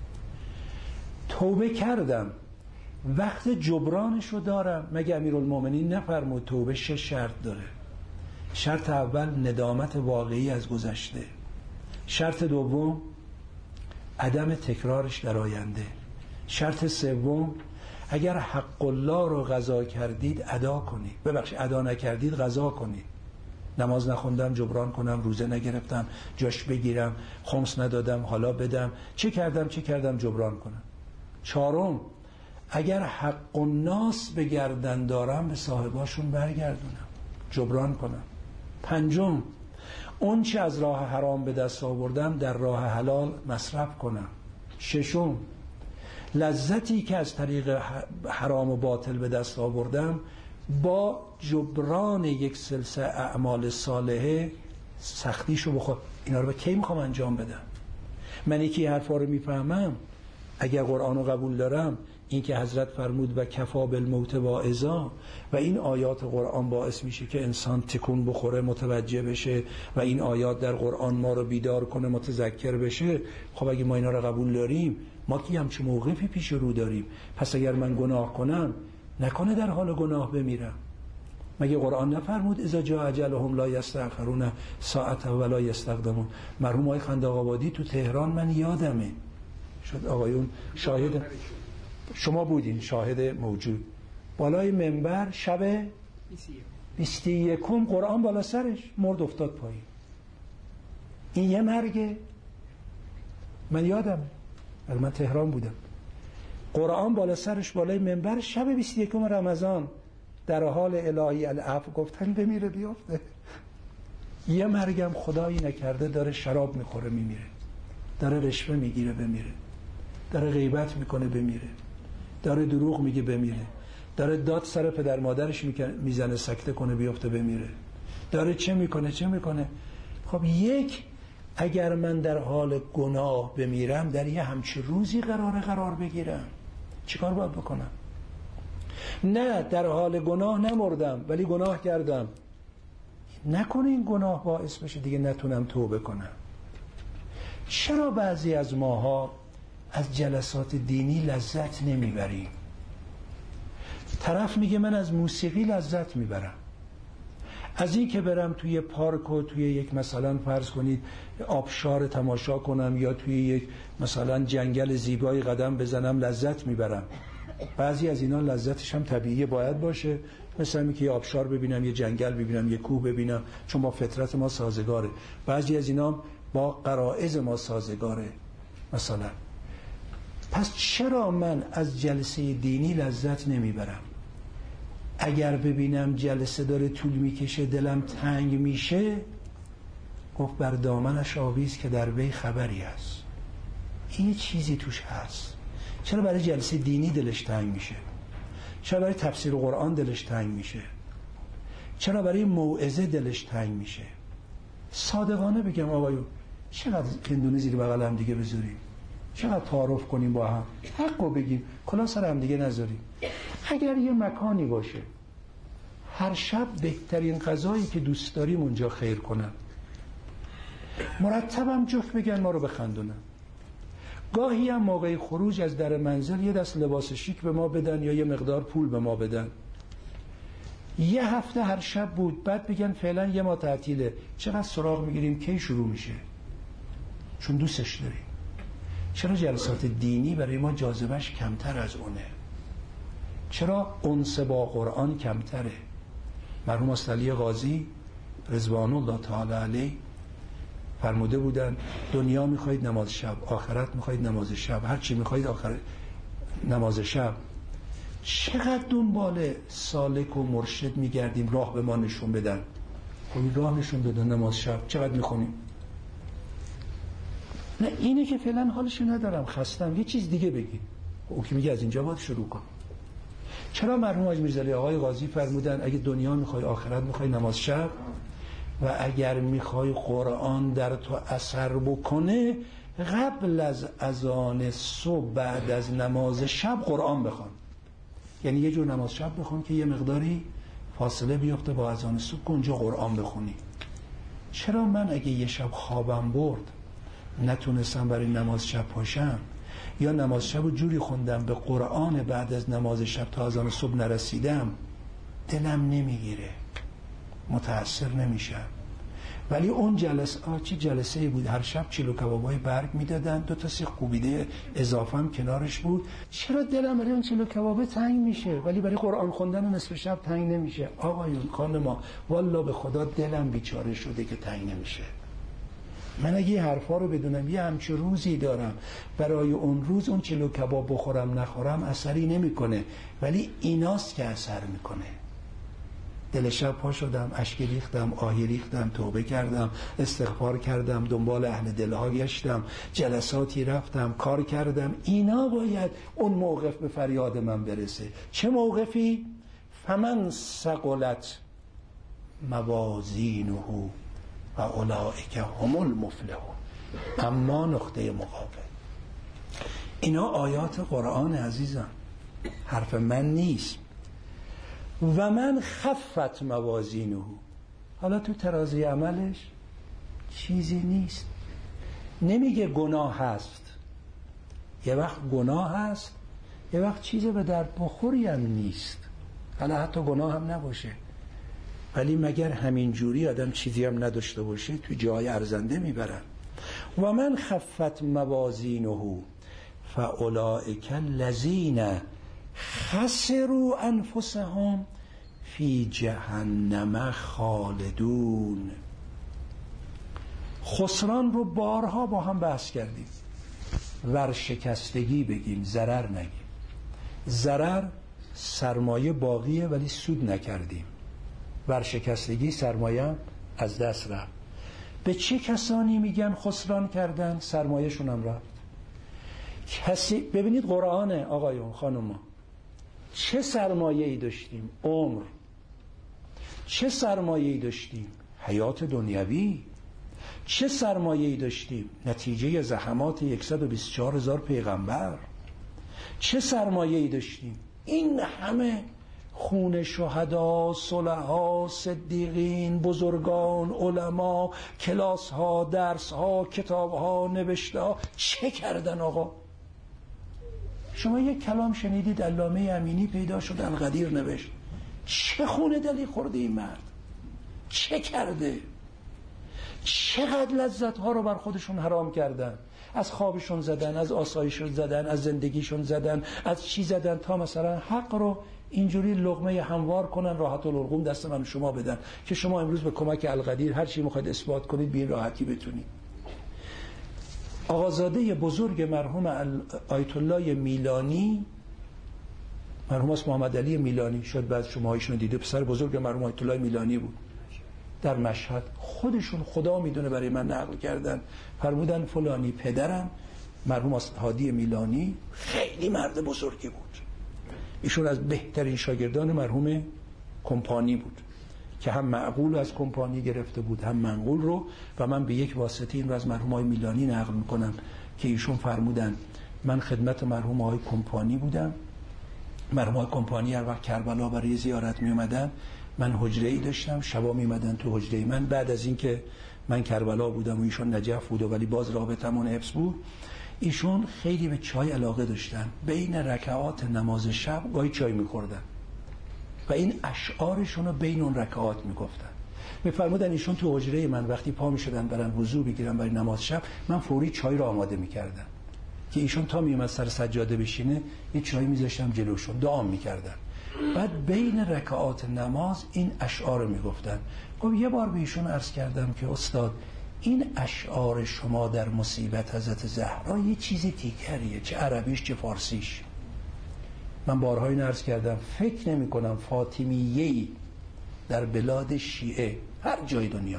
Speaker 2: توبه کردم، وقت جبرانش رو دارم؟ مگه امیرالمومنین نفرمود توبه 6 شرط داره؟ شرط اول ندامت واقعی از گذشته، شرط دوم عدم تکرارش در آینده، شرط سوم اگر حق الله رو قضا کردید ادا کنید، ببخشید ادا نکردید قضا کنید. نماز نخوندم جبران کنم، روزه نگرفتم جاش بگیرم، خمس ندادم حالا بدم، چه کردم جبران کنم. چهارم اگر حق الناس به گردن دارم به صاحباشون برگردونم، جبران کنم. پنجم اون چه از راه حرام به دست آوردم در راه حلال مصرف کنم. ششم لذتی که از طریق حرام و باطل به دست آوردم با جبران یک سلسله اعمال صالحه سختیشو بخور. اینا رو به کی میخوام انجام بدم؟ من یکی حرفا رو میفهمم، اگر قرآن رو قبول دارم، این که حضرت فرمود و کفا بالموت واعظا، و این آیات قرآن باعث میشه که انسان تکون بخوره، متوجه بشه و این آیات در قرآن ما رو بیدار کنه، متذکر بشه. خب اگه ما اینا رو قبول داریم، ما کی هم چه موقفی پیش رو داریم؟ پس اگر من گناه کنم، نکنه در حال گناه بمیرم. مگه قرآن نفرمود اذا جاء اجلهم لا یستأخرون ساعة ولا یستقدمون؟ مرحوم آقای خندق آبادی تو تهران من یادمه، شد آقایون شاهد، شما بودین شاهد موجود، بالای منبر شب 21 قرآن بالا سرش مرد افتاد پایین. این یه مرگه؟ من یادمه، ولی من تهران بودم. قرآن بالا سرش بالای منبر شب 21 رمضان در حال الهی العفو گفتن بمیره بیافته. یه مرگم خدایی نکرده داره شراب میخوره میمیره، داره رشوه میگیره بمیره، داره غیبت میکنه بمیره، داره دروغ میگه بمیره، داره داد سر پدر مادرش میزنه سکته کنه بیفته بمیره، داره چه میکنه. خب اگر من در حال گناه بمیرم در یه همچه روزی قرار بگیرم، چیکار باید بکنم؟ نه در حال گناه نمردم ولی گناه کردم، نکنه این گناه باعث بشه دیگه نتونم توبه کنم. چرا بعضی از ماها از جلسات دینی لذت نمیبریم؟ طرف میگه من از موسیقی لذت میبرم، از این که برم توی پارک و توی یک مثلا فرض کنید آبشار تماشا کنم یا توی یک مثلا جنگل زیبایی قدم بزنم لذت میبرم. بعضی از اینا لذتش هم طبیعیه، باید باشه، مثلا اینکه یه آبشار ببینم، یه جنگل ببینم، یه کوه ببینم، چون با فطرت ما سازگاره. بعضی از اینا با غرایز ما سازگاره مثلا. پس چرا من از جلسه دینی لذت نمیبرم؟ اگر ببینم جلسه داره طول میکشه دلم تنگ میشه، گفت بر دامنش آویز که در وی خبری هست، این یه چیزی توش هست. چرا برای جلسه دینی دلش تنگ میشه؟ چرا برای تفسیر قرآن دلش تنگ میشه؟ چرا برای موعظه دلش تنگ میشه؟ صادقانه بگم آقایون، چقدر هندونه زیر بغل هم دیگه بذاریم، چقدر تعارف کنیم با هم، حقو بگیم، کلا سر هم دیگه نذاریم. اگر یه مکانی باشه هر شب بهترین غذایی که دوست داریم اونجا خیر کنن، مرتبم جفت بگن ما رو بخندونن، گاهی هم موقع خروج از در منزل یه دست لباس شیک به ما بدن یا یه مقدار پول به ما بدن. یه هفته هر شب بود، بعد بگن فعلا یه ما تعطیله، چقدر سراغ میگیریم کی شروع میشه، چون دوستش داریم. چرا جلسات دینی برای ما جاذبهش کمتر از اونه؟ چرا انس با قرآن کمتره؟ مرحوم استاد علی قاضی رضوان الله تعالی علیه فرموده بودن دنیا میخواید نماز شب، آخرت میخواید نماز شب، هر چی میخواید آخرت نماز شب. چقدر دنبال سالک و مرشد میگردیم راه به ما نشون بدن. خب راه نشون بدن نماز شب چقدر میخونیم؟ نه اینه که فعلا حالشو ندارم، خستم، یه چیز دیگه بگی. او که میگه از اینجا باید شروع کن. چرا مرحوم حاج میرزا علی آقای قاضی فرمودن اگه دنیا میخوای آخرت میخوای نماز شب، و اگر میخوای قرآن در تو اثر بکنه قبل از اذان صبح بعد از نماز شب قرآن بخوان. یعنی یه جور نماز شب بخون که یه مقداری فاصله بیفته با اذان صبح که اونجا قرآن بخونی. چرا من اگه یه شب خوابم برد نتونستم برای نماز شب پاشم، یا نماز شب رو جوری خوندم به قرآن بعد از نماز شب تا اذان صبح نرسیدم، دلم نمیگیره، متأثر نمیشم. ولی اون جلسه چی جلسه بود، هر شب چلو کبابای برگ میدادن، 2 تا سیخ کوبیده اضافه هم کنارش بود. چرا دلم برای اون چلو کبابه تنگ میشه ولی برای قرآن خوندن نصف شب تنگ نمیشه؟ آقایون خانما، والله به خدا دلم بیچاره شده که تنگ نمیشه. من اگه این حرفا رو بدونم یه همچه روزی دارم برای اون روز اون چلو کباب بخورم نخورم اثری نمیکنه، ولی ایناست که اثر میکنه. دل شب پا شدم، اشک ریختم، آهی ریختم، توبه کردم، استغفار کردم، دنبال اهل دلها گشتم، جلساتی رفتم، کار کردم. اینا باید اون موقف به فریاد من برسه. چه موقفی؟ فمن ثقلت موازینه و اولئک هم المفلحون. اما نقطه مقابل، اینا آیات قرآن عزیزم، حرف من نیست. و من خفت موازینه، حالا تو ترازی عملش چیزی نیست. نمیگه گناه هست، یه وقت گناه هست، یه وقت چیزی به درد بخوری هم نیست، حالا حتی گناه هم نباشه، ولی مگر همین جوری آدم چیزی هم نداشته باشه تو جای ارزنده میبرن. و من خفت موازینه فاولئک الذین خسروا انفسهم فی جهنم خالدون. خسران رو بارها با هم بحث کردیم. ورشکستگی بگیم، ضرر نگیم. ضرر سرمایه باقیه ولی سود نکردیم. ورشکستگی سرمایه از دست رفت. به چه کسانی میگن خسران کردن؟ سرمایه شونم رفت. کسی ببینید قرآن آقایون خانوما، چه سرمایه‌ای داشتیم؟ عمر. چه سرمایه‌ای داشتیم؟ حیات دنیوی. چه سرمایه‌ای داشتیم؟ نتیجه زحمات 124,000 پیغمبر. چه سرمایه‌ای داشتیم؟ این همه خون شهدا، صلحا، صدیقین، بزرگان، علما، کلاس ها، درس ها، کتاب ها، نوشته ها. چه کردن آقا؟ شما یک کلام شنیدید علامه امینی پیدا شد القدیر نوشت. چه خون دلی خورده این مرد؟ چه کرده؟ چقدر لذت ها رو بر خودشون حرام کردن؟ از خوابشون زدن، از آسایششون زدن، از زندگیشون زدن، از چی زدن تا مثلا حق رو اینجوری لقمه هموار کنن، راحت الحلقوم دست من شما بدن که شما امروز به کمک القدیر هر چی میخواید اثبات کنید به این راحتی بتونید. آقازاده بزرگ مرحوم آیت الله میلانی، مرحوم است محمد علی میلانی، شاید بعض شما هایشون دیده، پسر بزرگ مرحوم آیت الله میلانی بود در مشهد. خودشون خدا میدونه برای من نقل کردن، فرمودن فلانی پدرم مرحوم هادی میلانی خیلی مرد بزرگی بود، ایشون از بهترین شاگردان مرحوم کمپانی بود که هم معقول از کمپانی گرفته بود هم منقول رو، و من به یک واسطه این رو از مرحوم های میلانی نقل میکنم که ایشون فرمودن من خدمت مرحوم های کمپانی بودم. مرحوم های کمپانی هر وقت کربلا برای زیارت می اومدن، من حجره‌ای داشتم، شبا می اومدن تو حجره من. بعد از این که من کربلا بودم و ایشون نجف بود ولی باز رابطمون حفظ بود، ایشون خیلی به چای علاقه داشتن. بین رکعات نماز شب گاهی چای می‌خوردن و این اشعارشون رو بین اون رکعات میگفتن. میفرمودن ایشون تو حجره من وقتی پا میشدن برن وضو بگیرن برای نماز شب، من فوری چای رو آماده میکردم که ایشون تا میومد سر سجاده بشینه یه چای میذاشتم جلوشون، دعا میکردن. بعد بین رکعات نماز این اشعار رو میگفتن. گفت یه بار به ایشون عرض کردم که استاد این اشعار شما در مصیبت حضرت زهرا یه چیزی دیگریه، چه عربیش چه فارسیش. من بارها این عرض کردم فکر نمی کنم فاطمیه‌ای در بلاد شیعه هر جای دنیا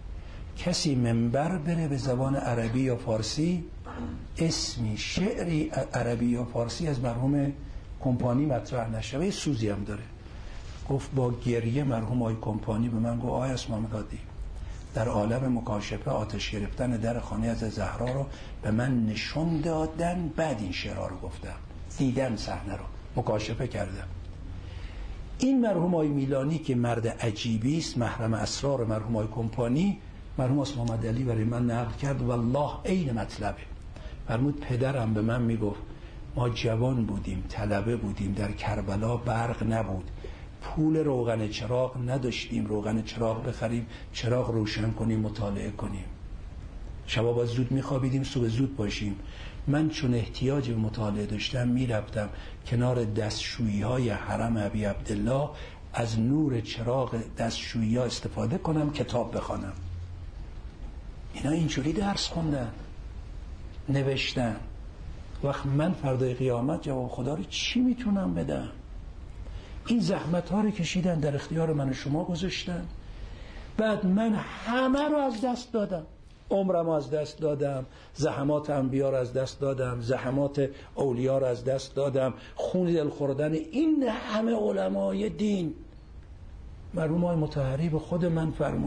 Speaker 2: کسی منبر بره به زبان عربی یا فارسی اسمی شعری عربی یا فارسی از مرحوم کمپانی مطرح نشه و یه سوزی هم داره. گفت با گریه مرحوم آقای کمپانی به من گفت آقای اسماعیل‌قادی در عالم مکاشفه آتش گرفتن در خانه از زهرا رو به من نشون دادن، بعد این شعرها رو گفتم، دیدم صحنه رو مکاشفه کردم. این مرحوم آقای میلانی که مرد عجیبی است، محرم اسرار مرحوم آقای کمپانی، مرحوم است محمد علی برای من نقل کرد والله عین مطلبه. فرمود پدرم به من میگفت ما جوان بودیم، طلبه بودیم، در کربلا برق نبود، پول روغن چراغ نداشتیم روغن چراغ بخریم، چراغ روشن کنیم مطالعه کنیم، شبا باز زود میخوابیدیم صبح زود باشیم. من چون احتیاج به مطالعه داشتم میرفتم کنار دستشویی های حرم ابی عبدالله، از نور چراغ دستشویی ها استفاده کنم کتاب بخوانم. اینا اینجوری درس خوندن نوشتن. وقت من فردای قیامت جواب خدا رو چی میتونم بدم؟ این زحمت ها رو کشیدن، در اختیار من و شما گذاشتن. بعد من همه رو از دست دادم، عمرم از دست دادم، زحمات انبیا رو از دست دادم، زحمات اولیا رو از دست دادم، خون دل خوردن این همه علمای دین. مرحوم آقای مطهری به خود من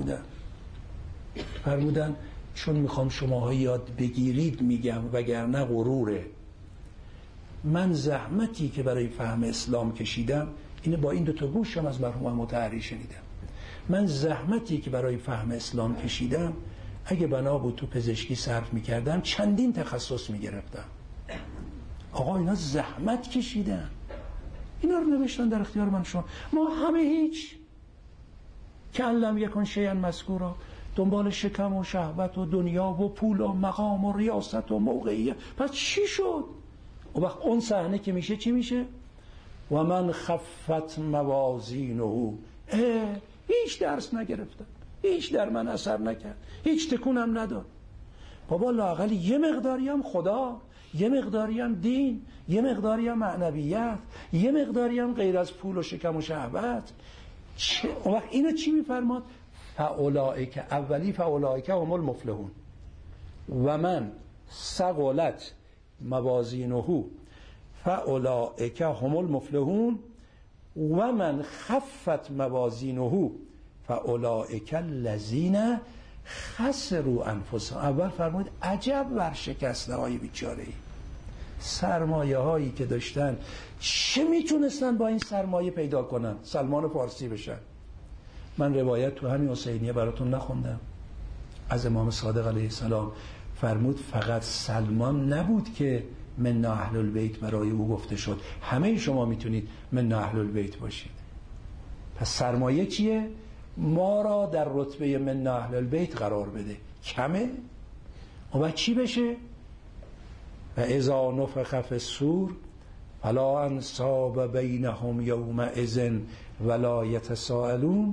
Speaker 2: فرمودن چون میخوام شماها یاد بگیرید میگم وگرنه غروره. من زحمتی که برای فهم اسلام کشیدم اینه، با این دوتا گوشم از مرحوم مطهری شنیدم. من زحمتی که برای فهم اسلام کشیدم اگه بنا بود تو پزشکی صرف میکردم چندین تخصص میگرفتم. آقا اینا زحمت کشیدن، اینا رو نوشتن در اختیار من شما. ما همه هیچ که علم یکن شیئا مذکورا، دنبال شکم و شهوت و دنیا و پول و مقام و ریاست و موقعیت. پس چی شد؟ و وقت اون صحنه که میشه چی میشه؟ و من خفت موازینه، هیچ درس نگرفتم، هیچ در من اثر نکرد، هیچ تکونم نداد. بابا لااقل یه مقداری هم خدا، یه مقداری هم دین، یه مقداری هم معنویت، یه مقداری هم غیر از پول و شکم و شهوت. وقت اینو چی میفرماد؟ فاولائک اولی فاولائک هم المفلحون و من ثقلت موازینه فاولائک هم المفلحون و من خفت موازینه فاولائک الذین خسروا انفسهم. اول فرمود عجب ورشکسته های بیچاره ای، سرمایه هایی که داشتن چه میتونستن با این سرمایه پیدا کنن؟ سلمان فارسی بشن. من روایت تو همین حسینیه براتون نخوندم از امام صادق علیه السلام، فرمود فقط سلمان نبود که من اهل البیت برای او گفته شد، همه شما میتونید من اهل البیت باشید. پس سرمایه چیه؟ ما را در رتبه من اهل البیت قرار بده. کمه؟ و بعد چی بشه؟ و اذا نفخ فی الصور فلا انساب بینهم یومئذ ولا یتساءلون.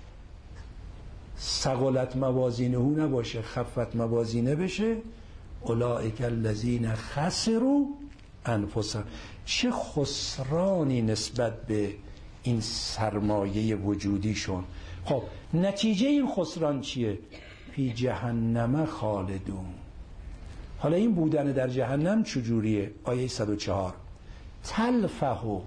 Speaker 2: ثقلت موازینه نباشه، خفت موازینه بشه. اولئک الذین خسروا انفسهم. چه خسرانی نسبت به این سرمایه وجودیشون. خب نتیجه این خسران چیه؟ فی جهنم خالدون. حالا این بودن در جهنم چجوریه؟ آیه 104 تلفح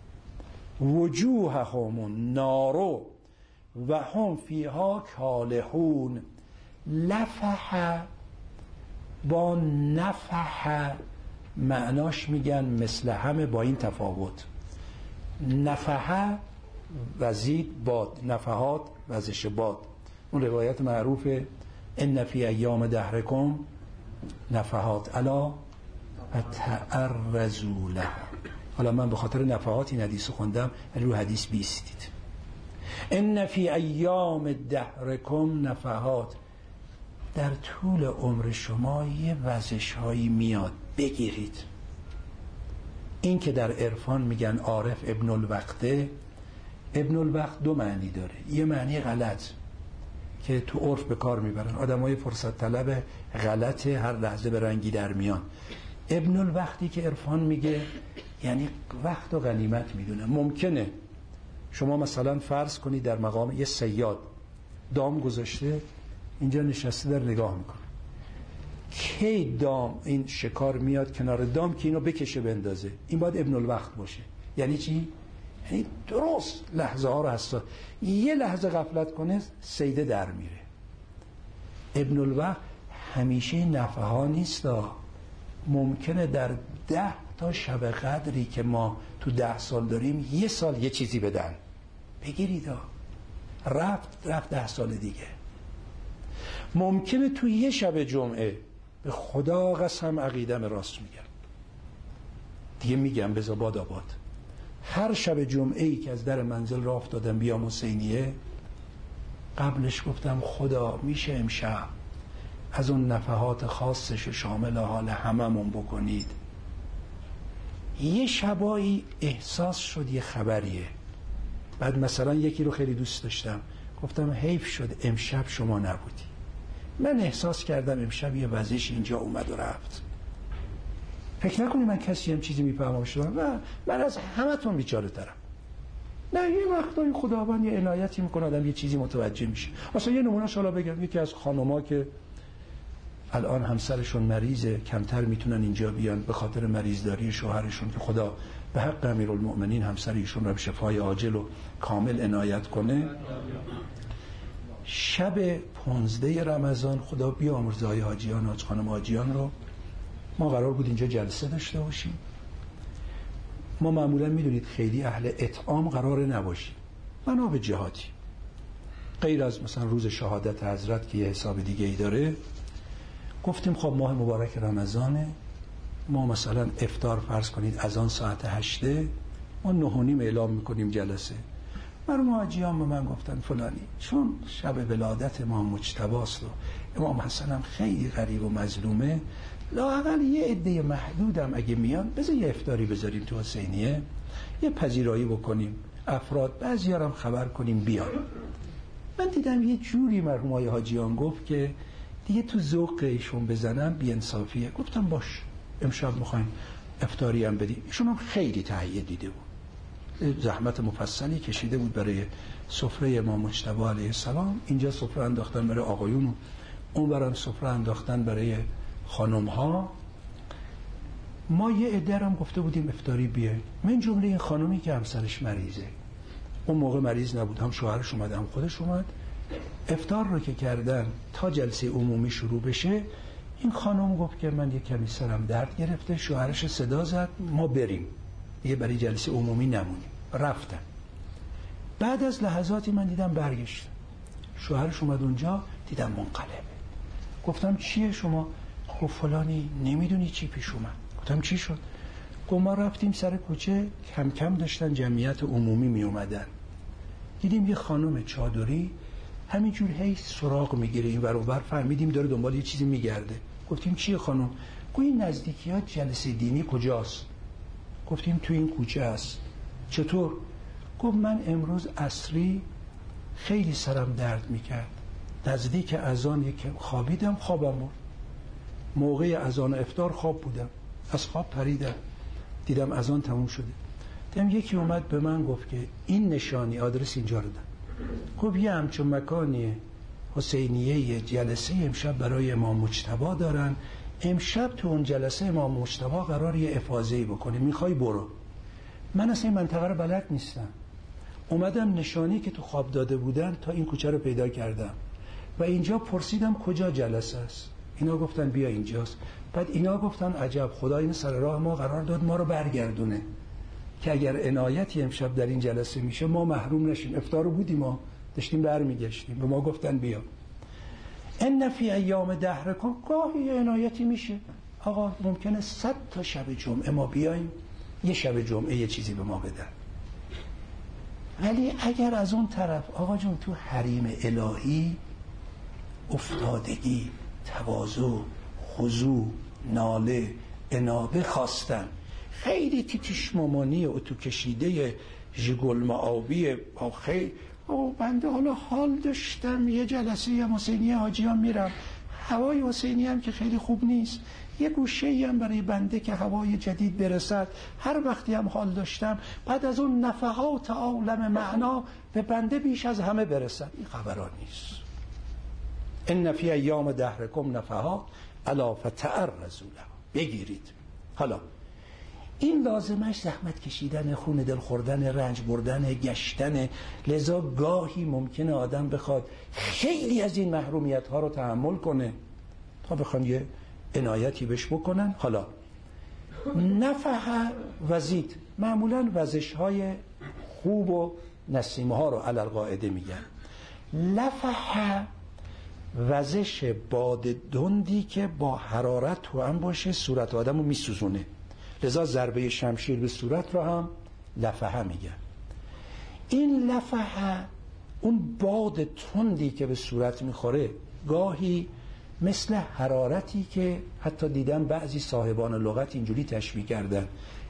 Speaker 2: وجوههم النار و هم فیها کالحون. لفح با نفح معناش میگن مثل همه، با این تفاوت. نفح وزید باد، نفحات وزش باد. اون روایت معروفه ان فی ایام دهرکم نفحات الا فتعرضوا له. حالا من به خاطر نفحات این حدیث خوندم، ولی رو حدیث بیستید. ان فی ایام دهرکم نفحات. در طول عمر شما یه وزش هایی میاد، بگیرید. این که در عرفان میگن عارف ابن الوقته، ابن الوقت دو معنی داره. یه معنی غلط که تو عرف به کار میبرن، آدمای فرصت طلب غلط هر لحظه به رنگی در میان. ابن الوقتی که عرفان میگه یعنی وقت و غنیمت میدونه. ممکنه شما مثلا فرض کنید در مقام یه صیاد دام گذاشته اینجا نشسته در نگاه میکنه، کی دام این شکار میاد کنار دام که اینو بکشه بندازه، این باید ابن الوقت باشه. یعنی چی؟ یعنی درست لحظه ها رو حساس، یه لحظه غفلت کنه صیده در میره. ابن الوقت همیشه نفحه ها نیست. ممکنه در 10 تا شب قدری که ما تو 10 سال داریم یه سال یه چیزی بدن، بگیرید رفت 10 سال دیگه. ممکنه تو یه شب جمعه، به خدا قسم عقیدم راست میگم دیگه، میگم بذار باد آباد، هر شب جمعه ای که از در منزل راه افتادم بیام حسینیه، قبلش گفتم خدا میشه امشب از اون نفحات خاصش شامل حال هممون بکنید. یه شبایی احساس شد یه خبریه، بعد مثلا یکی رو خیلی دوست داشتم، گفتم حیف شد امشب شما نبودی. من احساس کردم امشب یه وزش اینجا اومد و رفت. فکر نکنی من کسی هم چیزی میفهمم شدم و من از همتون بیچاره ترم. نه، یه وقتایی خداوند یه عنایتی میکنه آدم یه چیزی متوجه میشه. مثلا یه نمونهش حالا بگم، یکی از خانوما که الان همسرشون مریضه، کمتر میتونن اینجا بیان به خاطر مریضداری شوهرشون، که خدا به حق امیرالمؤمنین همسر ایشون رو به شفای عاجل و کامل عنایت کنه. شب 15 رمضان خدا بیامرزه های حاجیان، حاج خانم حاجیان رو، ما قرار بود اینجا جلسه داشته باشیم. ما معمولا میدونید خیلی اهل اطعام قراره نباشیم، بنا به جهاتی، غیر از مثلا روز شهادت حضرت که یه حساب دیگه ای داره. گفتیم خب ماه مبارک رمضانه، ما مثلا افطار فرض کنید از آن ساعت 8، ما 9:30 اعلام میکنیم جلسه. مرحوم حاجیان به من گفتن فلانی چون شب ولادت امام مجتباست و امام حسن هم خیلی غریب و مظلومه، لااقل یه عده محدودم اگه میان بذار یه افطاری بذاریم تو حسینیه، یه پذیرایی بکنیم، افراد بعضیارم خبر کنیم بیان. من دیدم یه جوری مرحوم های حاجیان گفت که دیگه تو ذوق ایشون بزنم بی‌انصافیه. گفتم باش امشب میخوایم افطاری هم بدیم. ایشون هم خیلی تهیه دیده بود، زحمت مفصلی کشیده بود برای سفره امام مجتبی علیه السلام. اینجا سفره انداختن برای آقایون و اونورم سفره انداختن برای خانم‌ها. ما یه عده هم گفته بودیم افطاری بیه، من جمله این خانومی که همسرش مریضه، اون موقع مریض نبود، هم شوهرش اومد هم خودش اومد. افطار رو که کردن تا جلسه عمومی شروع بشه، این خانم گفت که من یه کمی سرم درد گرفته. شوهرش صدا زد ما بریم یه برای جلسه عمومی نمونیم. رفتن. بعد از لحظاتی من دیدم برگشت، شوهرش اومد اونجا، دیدم منقلبه. گفتم چیه شما؟ گفت فلانی. نمیدونی چی پیش اومد؟ گفتم چی شد؟ گفت ما رفتیم سر کوچه، کم کم داشتن جمعیت عمومی می اومدن، دیدیم یه خانم چادری همینجور هی سراغ میگیره این ور اون ور، فهمیدیم داره دنبال یه چیزی میگرده. گفتیم چیه خانم؟ گفت این نزدیکیات جلسه دینی کجاست؟ گفتیم تو این کوچه است. چطور؟ گفت من امروز عصری خیلی سرم درد میکرد، نزدیک اذان یکم خوابیدم، خوابم مرد. موقع اذان افطار خواب بودم، از خواب پریدم، دیدم اذان تموم شده. دیدم یکی اومد به من گفت که این نشانی آدرس اینجا رو داد. گفت یه همچون مکانی حسینیه جلسه امشب برای امام مجتبی دارن، امشب تو اون جلسه امام مجتبی قرار یه افاضه‌ای بکنه، میخوای برو. من اصلا این منطقه رو بلد نیستم، اومدم نشانی که تو خواب داده بودن تا این کوچه رو پیدا کردم و اینجا پرسیدم کجا جلسه است. اینا گفتن بیا اینجاست. بعد اینا گفتن عجب، خدا این سر راه ما قرار داد ما رو برگردونه که اگر عنایتی امشب در این جلسه میشه ما محروم نشیم. افطار بودیم، ما داشتیم برمیگشتیم، به ما گفتن بیا. ان فی ایام دهرکم، گاهی عنایتی میشه آقا، ممکنه 100 تا شب جمعه ما بیایم یه شب جمعه یه چیزی به ما بدن. ولی اگر از اون طرف آقا جون تو حریم الهی افتادگی، تواضع، خضوع، ناله، انابه خواستن، خیلی تیتیش مامانی و تو کشیده ژگل معابی خیلی بنده حالا حال داشتم یه جلسه حسینی حاجیان میرم، هوای حسینی هم که خیلی خوب نیست، یه گوشه‌ای هم برای بنده که هوای جدید برسد، هر وقتی هم حال داشتم بعد از اون نفحات عالم معنا به بنده بیش از همه برسد. این خبران نیست. ان فی ایام دهرکم نفحات الا فتعرضوا له، بگیرید. حالا این لازمش زحمت کشیدن، خون دل خوردن، رنج بردن، گشتن. لذا گاهی ممکنه آدم بخواد خیلی از این محرومیت ها رو تحمل کنه تا بخوان یه عنایتی بهش بکنن. حالا نفح وزید، معمولا وزش های خوب و نسیمه ها رو علی القاعده میگن. لفح وزش باد دندی که با حرارت تو هم باشه، صورت آدم رو میسوزونه، لذا ضربه شمشیر به صورت رو هم لفحه میگن. این لفحه اون باد تندی که به صورت میخوره، گاهی مثل حرارتی که حتی دیدن بعضی صاحبان لغت اینجوری تشبیه کردن،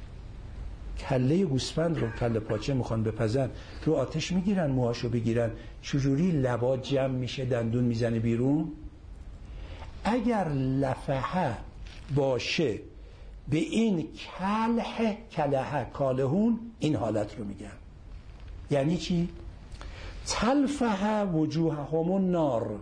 Speaker 2: کله گوسفند رو، کله پاچه میخوان بپزن، رو آتش میگیرن، موهاشو بگیرن، چجوری لبا جمع میشه، دندون میزنه بیرون. اگر لفحه باشه به این کله کالهون، این حالت رو میگن. یعنی چی؟ تلفح وجوههم النار،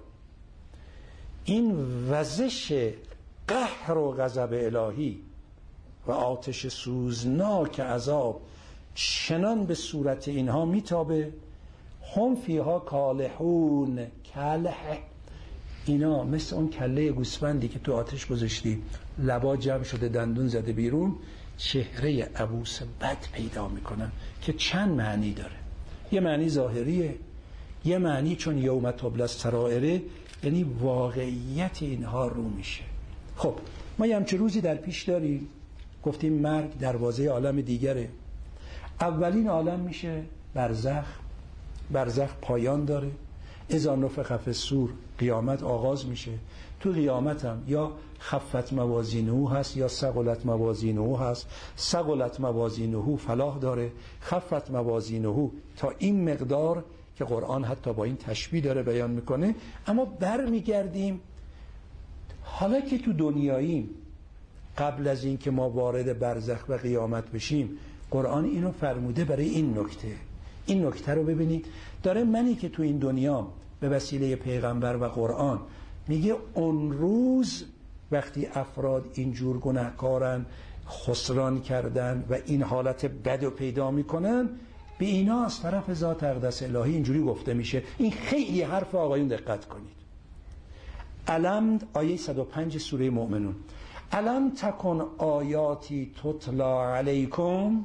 Speaker 2: این وزش قهر و غضب الهی و آتش سوزناک عذاب چنان به صورت اینها میتابه. هم فیها کالحون، کلح، اینا مثل اون کله گوسفندی که تو آتش گذاشتی، لبا جمع شده، دندون زده بیرون، چهره عبوس بد پیدا میکنن که چند معنی داره. یه معنی ظاهریه، یه معنی چون یوم تبلی السرائر، یعنی واقعیت اینها رو میشه. خب ما یه همچه روزی در پیش داریم، گفتیم مرگ دروازه عالم دیگره. اولین عالم میشه برزخ. برزخ پایان داره. اذا نفخ فی الصور، قیامت آغاز میشه. تو قیامت هم یا خفت موازینه هست یا ثقلت موازینه هست. ثقلت موازینه فلاح داره، خفت موازینه تا این مقدار که قرآن حتی با این تشبیه داره بیان میکنه. اما برمیگردیم حالا که تو دنیاییم، قبل از این که ما وارد برزخ و قیامت بشیم، قرآن اینو فرموده برای این نکته. این نکته رو ببینید، داره منی که تو این دنیا به وسیله پیغمبر و قرآن میگه اون روز وقتی افراد اینجور گناهکارن، خسران کردن و این حالت بد رو پیدا میکنن، به اینا از طرف ذات اقدس الهی اینجوری گفته میشه. این خیلی حرف آقایون دقت کنید. علم آیه 105 سوره مؤمنون، علم تکن آیاتی تتلا علیکم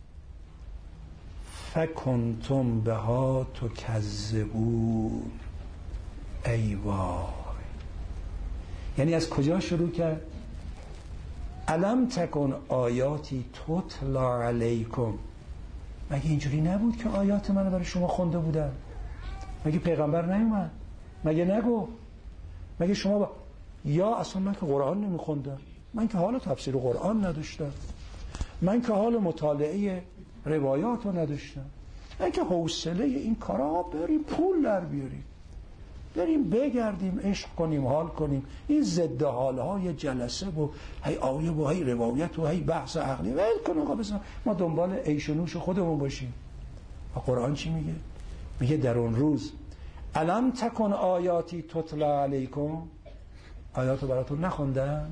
Speaker 2: فکنتم بها تکذبون. ای وای، یعنی از کجا شروع کرد؟ علم تکن آیاتی تتلا علیکم. مگه اینجوری نبود که آیات من برای شما خونده بودن؟ مگه پیغمبر نیومد؟ مگه نگو؟ مگه شما یا اصلا من که قرآن نمیخوندم، من که حال تفسیر قرآن نداشتم، من که حال مطالعه روایات رو نداشتم، من که حوصله این کارا، بریم پول در بیاریم، بریم بگردیم، عشق کنیم، حال کنیم، این ضد حالهای جلسه و هی آیه و هی روایت و هی بحث عقلی ول کن آقا، بزن ما دنبال عیش و نوش خودمون باشیم. و قرآن چی میگه؟ میگه در اون روز علم تکن آیاتی تتلا علیکم، آیاتو براتون نخوندن،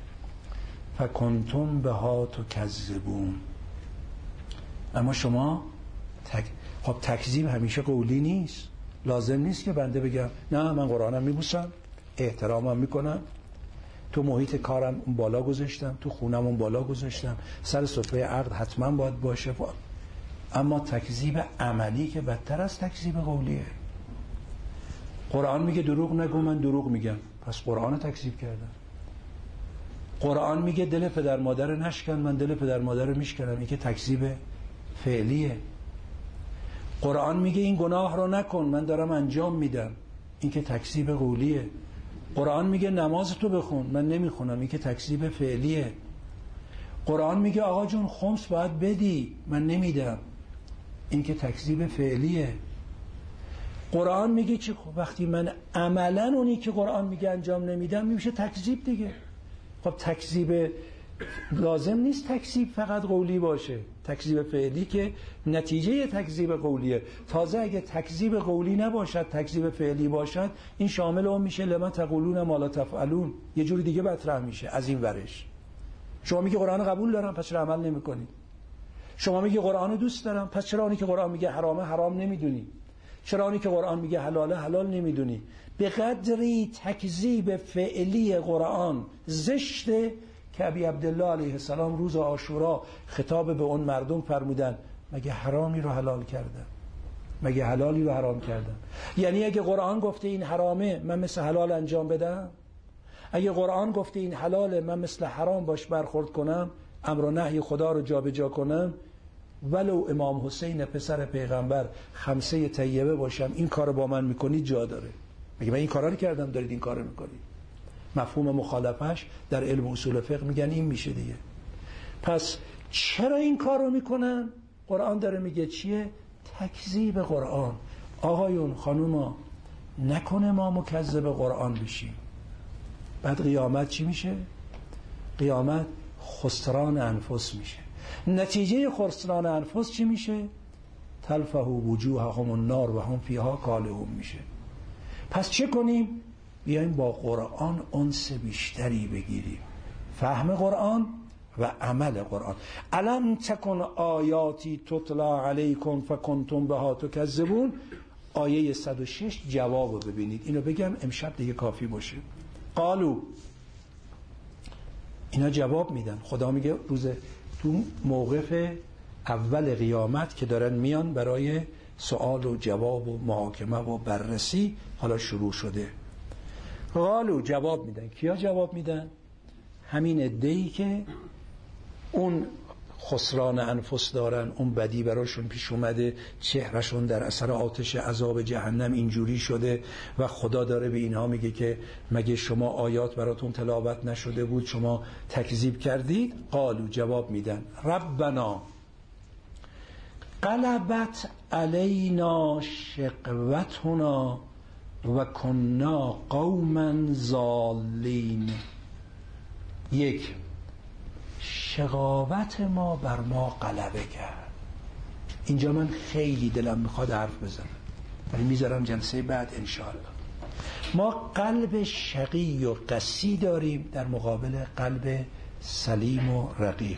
Speaker 2: فکنتم بها تکذبون. اما شما خب تکذیب همیشه قولی نیست. لازم نیست که بنده بگم نه من قرآنم میبوسم، احترامم میکنم، تو محیط کارم اون بالا گذاشتم، تو خونم اون بالا گذاشتم، سر سفره عقد حتما باید باشه. اما تکذیب عملی که بدتر از تکذیب قولیه. قرآن میگه دروغ نگو، من دروغ میگم، پس قرآن تکذیب کردم. قرآن میگه دل پدر مادر نشکن، من دل پدر مادر رو میشکنم، این که تکذیب فعلیه. قرآن میگه این گناه رو نکن، من دارم انجام میدم، این که تکذیب قولیه. قرآن میگه نماز تو بخون، من نمیخونم، این که تکذیب فعلیه. قرآن میگه آقا جون خمس باید بدی، من نمیدم، این که تکذیب فعلیه. قرآن میگه چی؟ خب وقتی من عملا اونی که قرآن میگه انجام نمیدم، میشه تکذیب دیگه. خب تکذیب لازم نیست تکذیب فقط قولی باشه، تکذیب فعلی که نتیجه تکذیب قولیه. تازه اگه تکذیب قولی نباشد، تکذیب فعلی باشد، این شامل اون میشه لما تقولون ما لا تفعلون، یه جوری دیگه مطرح میشه از این ورش. شما میگی قرآن قبول دارم، پس چرا عمل نمیکنی؟ شما میگی قرآن دوست دارم، پس چرا اونی که قرآن میگه حرامه حرام نمیدونی؟ چرا اونی که قرآن میگه حلاله حلال نمیدونی؟ به قدری تکذیب فعلی قرآن زشته که ابی عبدالله علیه السلام روز عاشورا خطاب به اون مردم فرمودن مگه حرامی رو حلال کردم؟ مگه حلالی رو حرام کردم؟ یعنی اگه قرآن گفته این حرامه، من مثل حلال انجام بدم؟ اگه قرآن گفته این حلاله، من مثل حرام باش برخورد کنم، امر و نهی خدا رو جابجا کنم؟ ولو امام حسین پسر پیغمبر خمسه طیبه باشم، این کار با من میکنید جا داره؟ میگه من این کارا رو کردم، دارید این کار رو میکنید. مفهوم مخالفش در علم اصول فقه میگن این میشه دیگه. پس چرا این کار رو میکنن؟ قرآن داره میگه چیه؟ تکذیب قرآن. آقایون خانوما، نکنه ما مکذب قرآن بشیم. بعد قیامت چی میشه؟ قیامت خسران انفس میشه. نتیجه خسران انفس چی میشه؟ تلفه وجوههم النار و هم فیها کالحون میشه. پس چه کنیم؟ بیایم با قرآن انس بیشتری بگیریم، فهم قرآن و عمل قرآن. الم تکن آیاتی تتلا علیکم فکنتم بها تکذبون. آیه 106 جوابو ببینید، اینو بگم امشب دیگه کافی باشه. قالو، اینا جواب میدن. خدا میگه روز تو موقف اول قیامت که دارن میان برای سوال و جواب و محاکمه و بررسی، حالا شروع شده. قالو، جواب میدن. کیا جواب میدن؟ همین عده‌ای که اون خسران انفس دارن، اون بدی براشون پیش اومده، چهرشون در اثر آتش عذاب جهنم اینجوری شده و خدا داره به اینها میگه که مگه شما آیات براتون تلاوت نشده بود، شما تکذیب کردید؟ قالو، جواب میدن ربنا غلبت علینا شقوتنا و کنا قوما ضالین. یک، شقاوت ما بر ما غلبه کرد. اینجا من خیلی دلم میخواد حرف بزنم ولی میذارم جلسه بعد انشاءالله. ما قلب شقی و قسی داریم در مقابل قلب سلیم و رقیق.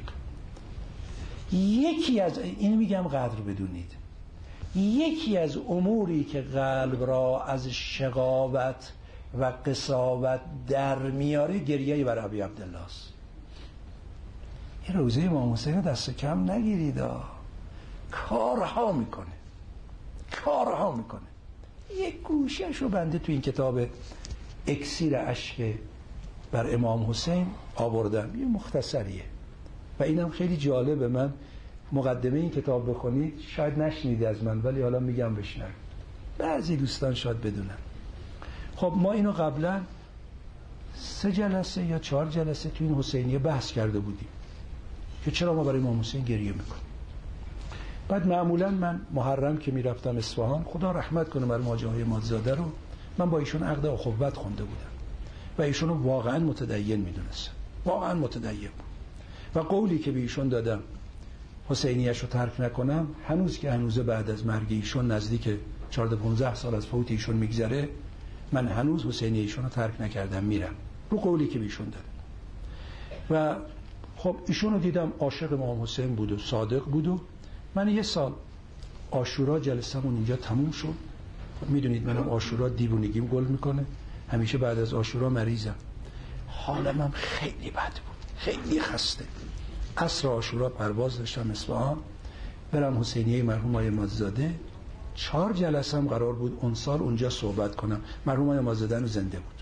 Speaker 2: یکی از این میگم قدر بدونید، یکی از اموری که قلب را از شقاوت و قساوت در میاره گریه بر ابی عبدالله است. این روزه امام حسین دست کم نگیرید، کارها میکنه. یک گوشه‌ش رو بنده تو این کتاب اکسیر اشک بر امام حسین آوردم، یه مختصریه و اینم خیلی جالبه. من مقدمه این کتاب بخونید شاید نشنیدی از من ولی حالا میگم بشنوید، بعضی دوستان شاید بدونن. خب ما اینو قبلا 3 جلسه یا 4 جلسه تو این حسینیه بحث کرده بودیم که چرا ما برای امام حسین گریه میکنیم. بعد معمولا من محرم که میرفتم اصفهان، خدا رحمت کنه بر ماجرای مادزاده رو، من با ایشون عقد اخوت خونده بودم و ایشون رو واقعا متدین میدونستم، واقعا متدین بود و قولی که به ایشون دادم حسینیش رو ترک نکنم، هنوز که هنوزه بعد از مرگ ایشون نزدیک 14-15 سال از فوت ایشون میگذره، من هنوز حسینی ایشون رو ترک نکردم، میرم رو قولی که به ایشون دادم. و خب ایشون رو دیدم عاشق امام حسین بود و صادق بود و من یه سال عاشورا جلسمون اینجا تموم شد. میدونید منم عاشورا دیوونگیم گل میکنه، همیشه بعد از عاشورا مریضم، حالم خیلی بد بود، خیلی خسته. عصر عاشورا پرواز داشتم اصفهان برم حسینیه مرحوم آقای مادزاده. 4 جلسه هم قرار بود اون سال اونجا صحبت کنم. مرحوم آقای مادزاده زنده بود.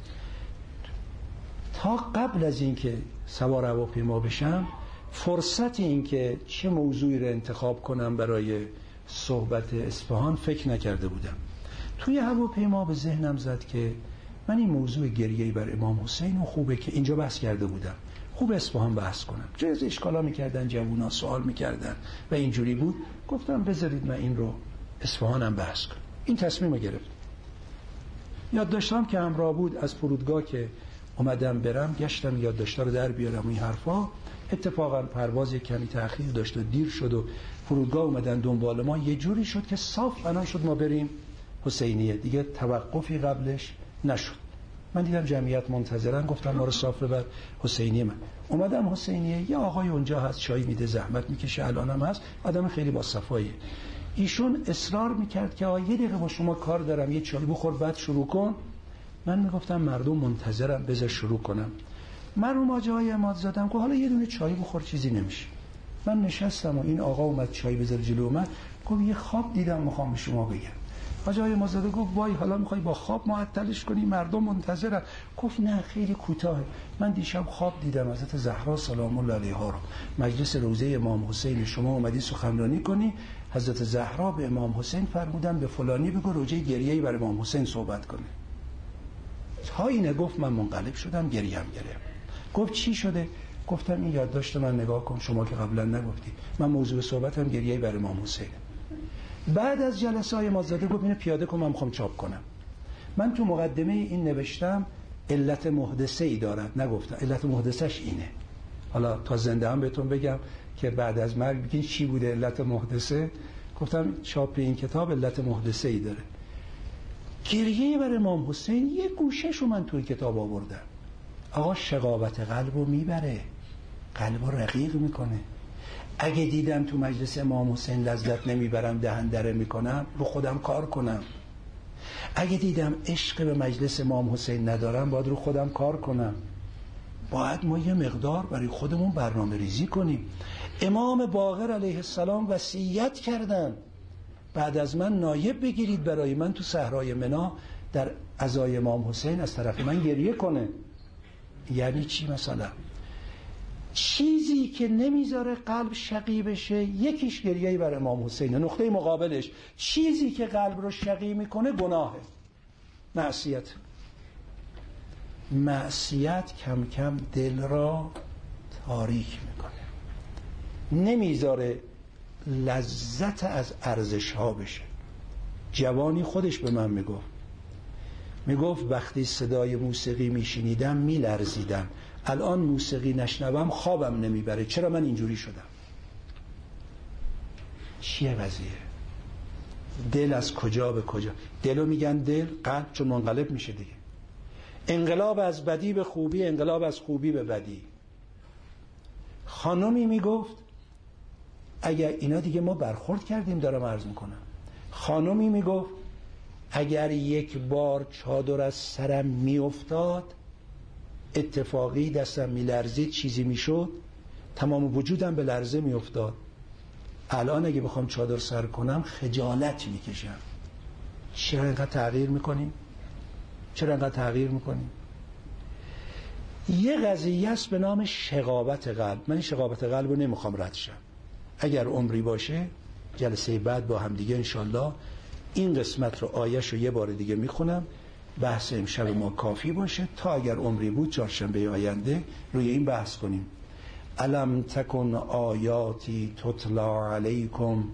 Speaker 2: تا قبل از اینکه سوار هواپیما بشم فرصت این که چه موضوعی رو انتخاب کنم برای صحبت اصفهان فکر نکرده بودم. توی هواپیما به ذهنم زد که من این موضوع گریه بر امام حسین و خوبه که اینجا بحث کرده بودم، خوب اصفهان بحث کنم. جز اشکالا میکردن، جوونا سوال میکردن و اینجوری بود، گفتم بذارید من این رو اصفهانم بحث کنم. این تصمیم رو گرفت. یاد داشتم که همراه بود از فرودگاه که اومدم برم گشتم یادداشت‌ها رو در بیارم این حرفا. اتفاقا پرواز کمی تأخیر داشت و دیر شد و فرودگاه اومدن دنبال ما، یه جوری شد که صاف بنا شد ما بریم حسینیه، دیگه توقفی قبلش نشد. من دیدم جمعیت منتظرن، گفتم ما رو صاف ببر حسینیه. من اومدم حسینیه، یه آقای اونجا هست چای میده، زحمت میکشه، الانم هست، آدم خیلی با صفاییه. ایشون اصرار میکرد که یه دقیقه با شما کار دارم، یه چای بخور بعد شروع کن. من میگفتم مردم منتظرم، بذار شروع کنم. مرحوم آقای مادزاده گفت حالا یه دونه چای بخور، چیزی نمیشه. من نشستم و این آقا اومد چای بذار جلو من، گفت یه خواب دیدم میخوام به شما بگم. آقای مادزاده گفت وای حالا میخوای با خواب معطلش کنی، مردم منتظرن. گفت نه خیلی کوتاه، من دیشب خواب دیدم حضرت زهرا سلام الله علیها رو مجلس روضه امام حسین شما اومدی سخنرانی کنی، حضرت زهرا به امام حسین فرمودن به فلانی بگو روزه گریه‌ای بر امام حسین صحبت کنه. تا اینه گفت من منقلب شدم، گریم گرفت. گفت چی شده؟ گفتم این یادداشت من نگاه کن، شما که قبلا نگفتی، من موضوع صحبتم گریه بر امام حسین. بعد از جلسه های مازاده گفت اینو پیاده کن، من میخوام چاپ کنم. من تو مقدمه این نوشتم علت محدثه ای دارد، نگفتم علت محدثش اینه. حالا تا زنده هم بهتون بگم که بعد از مرگ بگین چی بوده علت محدثه. گفتم چاپ این کتاب علت محدثه ای داره. گریه بر امام حسین یه گوشه‌شو من توی کتاب آوردم. آقا شقاوت قلبو میبره، قلبو رقیق میکنه. اگه دیدم تو مجلس امام حسین لذت نمیبرم، دهن دره میکنم، رو خودم کار کنم. اگه دیدم عشق به مجلس امام حسین ندارم، باید رو خودم کار کنم. باید ما یه مقدار برای خودمون برنامه ریزی کنیم. امام باقر علیه السلام وصیت کردن بعد از من نایب بگیرید برای من تو صحرای منی در عزای امام حسین از طرف من گریه کنه. یعنی چی؟ مثلا چیزی که نمیذاره قلب شقی بشه، یکیش گریه بر امام حسین، نقطه مقابلش چیزی که قلب رو شقی میکنه گناهه، معصیت کم کم دل را تاریک میکنه، نمیذاره لذت از ارزش ها بشه. جوانی خودش به من میگفت میگفت وقتی صدای موسیقی میشنیدم میلرزیدم، الان موسیقی نشنوم خوابم نمیبره. چرا من اینجوری شدم؟ چیه قضیه؟ دل از کجا به کجا؟ دلو میگن دل، قلب چون منقلب میشه دیگه. انقلاب از بدی به خوبی، انقلاب از خوبی به بدی. خانمی میگفت اگر اینا دیگه ما برخورد کردیم، دارم عرض میکنم، خانمی میگفت اگر یک بار چادر از سرم میافتاد، اتفاقی دستم میلرزید، چیزی میشد، تمام وجودم به لرزه میافتاد. الان اگه بخوام چادر سر کنم خجالت میکشم. چرا اینقدر تغییر میکنیم؟ چرا اینقدر تغییر میکنیم؟ یه قضیه است به نام شقاوت قلب. من شقاوت قلب رو نمیخوام رد شم. اگر عمری باشه جلسه بعد با هم دیگه انشالله این قسمت رو، آیش رو یه بار دیگه میخونم. بحث امشب ما کافی باشه تا اگر عمری بود چهارشنبه آینده روی این بحث کنیم. الم تکن آیاتی تتلا علیکم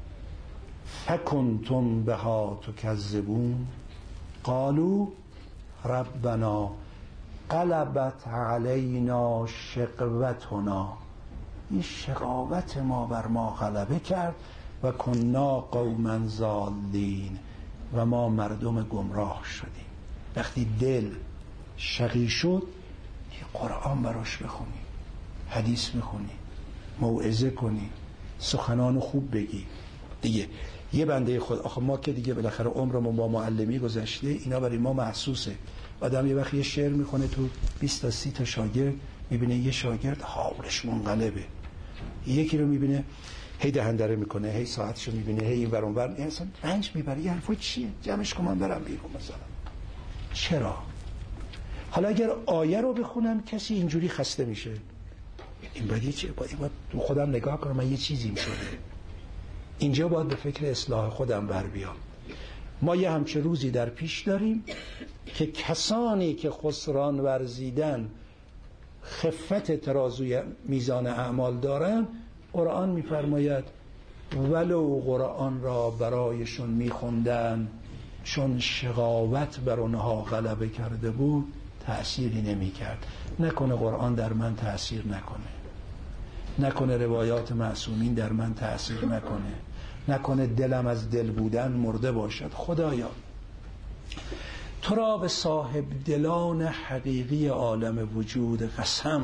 Speaker 2: فکنتم بها تکذبون قالوا ربنا غلبت علینا شقوتنا. این شقاوت ما بر ما غلبه کرد و کنا قوما ضالین، و ما مردم گمراه شدیم. وقتی دل شقی شد قرآن براش بخونی، حدیث میخونی، موعظه کنی، سخنان خوب بگی دیگه. یه بنده خود، آخه ما که دیگه بالاخره عمرمون با معلمی گذشته، اینا برای ما محسوسه. آدم یه وقت یه شعر میخونه تو 20 تا 30 تا شاگرد، میبینه یه شاگرد حالش منقلبه، یکی رو میبینه هی دهندره میکنه، هی ساعتشو میبینه، هی این ور اون ور، اصلا رنج میبره. یه حرفا چیه؟ جمعش کن من برم بیرون مثلا. چرا؟ حالا اگر آیه رو بخونم کسی اینجوری خسته میشه، این بدی چیه؟ باید تو خودم نگاه کنم، من یه چیزیم شده. اینجا باید به فکر اصلاح خودم بر بیام. ما یه همچه روزی در پیش داریم که کسانی که خسران ورزیدن، خفت ترازوی میزان اعمال دارن، قرآن میفرماید ولو قرآن را برایشون میخوندن چون شقاوت بر اونها غلبه کرده بود تأثیری نمیکرد. نکنه قرآن در من تأثیر نکنه روایات معصومین در من تأثیر نکنه دلم از دل بودن مرده باشد. خدایا تو را به صاحب دلان حقیقی عالم وجود قسم،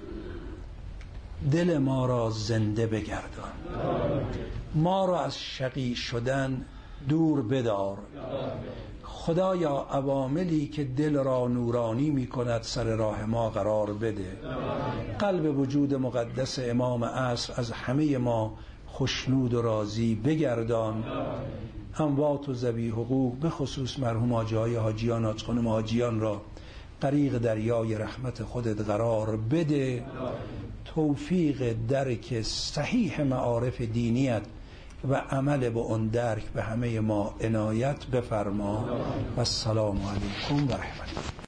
Speaker 2: دل ما را زنده بگردان، ما را از شقی شدن دور بدار. خدایا عواملی که دل را نورانی می کند سر راه ما قرار بده. قلب وجود مقدس امام عصر از همه ما خوشنود و راضی بگردان. اموات و ذوی حقوق به خصوص مرحوم حاجی‌های حاجیان، حاج خانم حاجیان را غریق دریای رحمت خودت قرار بده. توفیق درک صحیح معارف دینیت و عمل به اون درک به همه ما عنایت بفرما. و السلام علیکم و رحمت الله.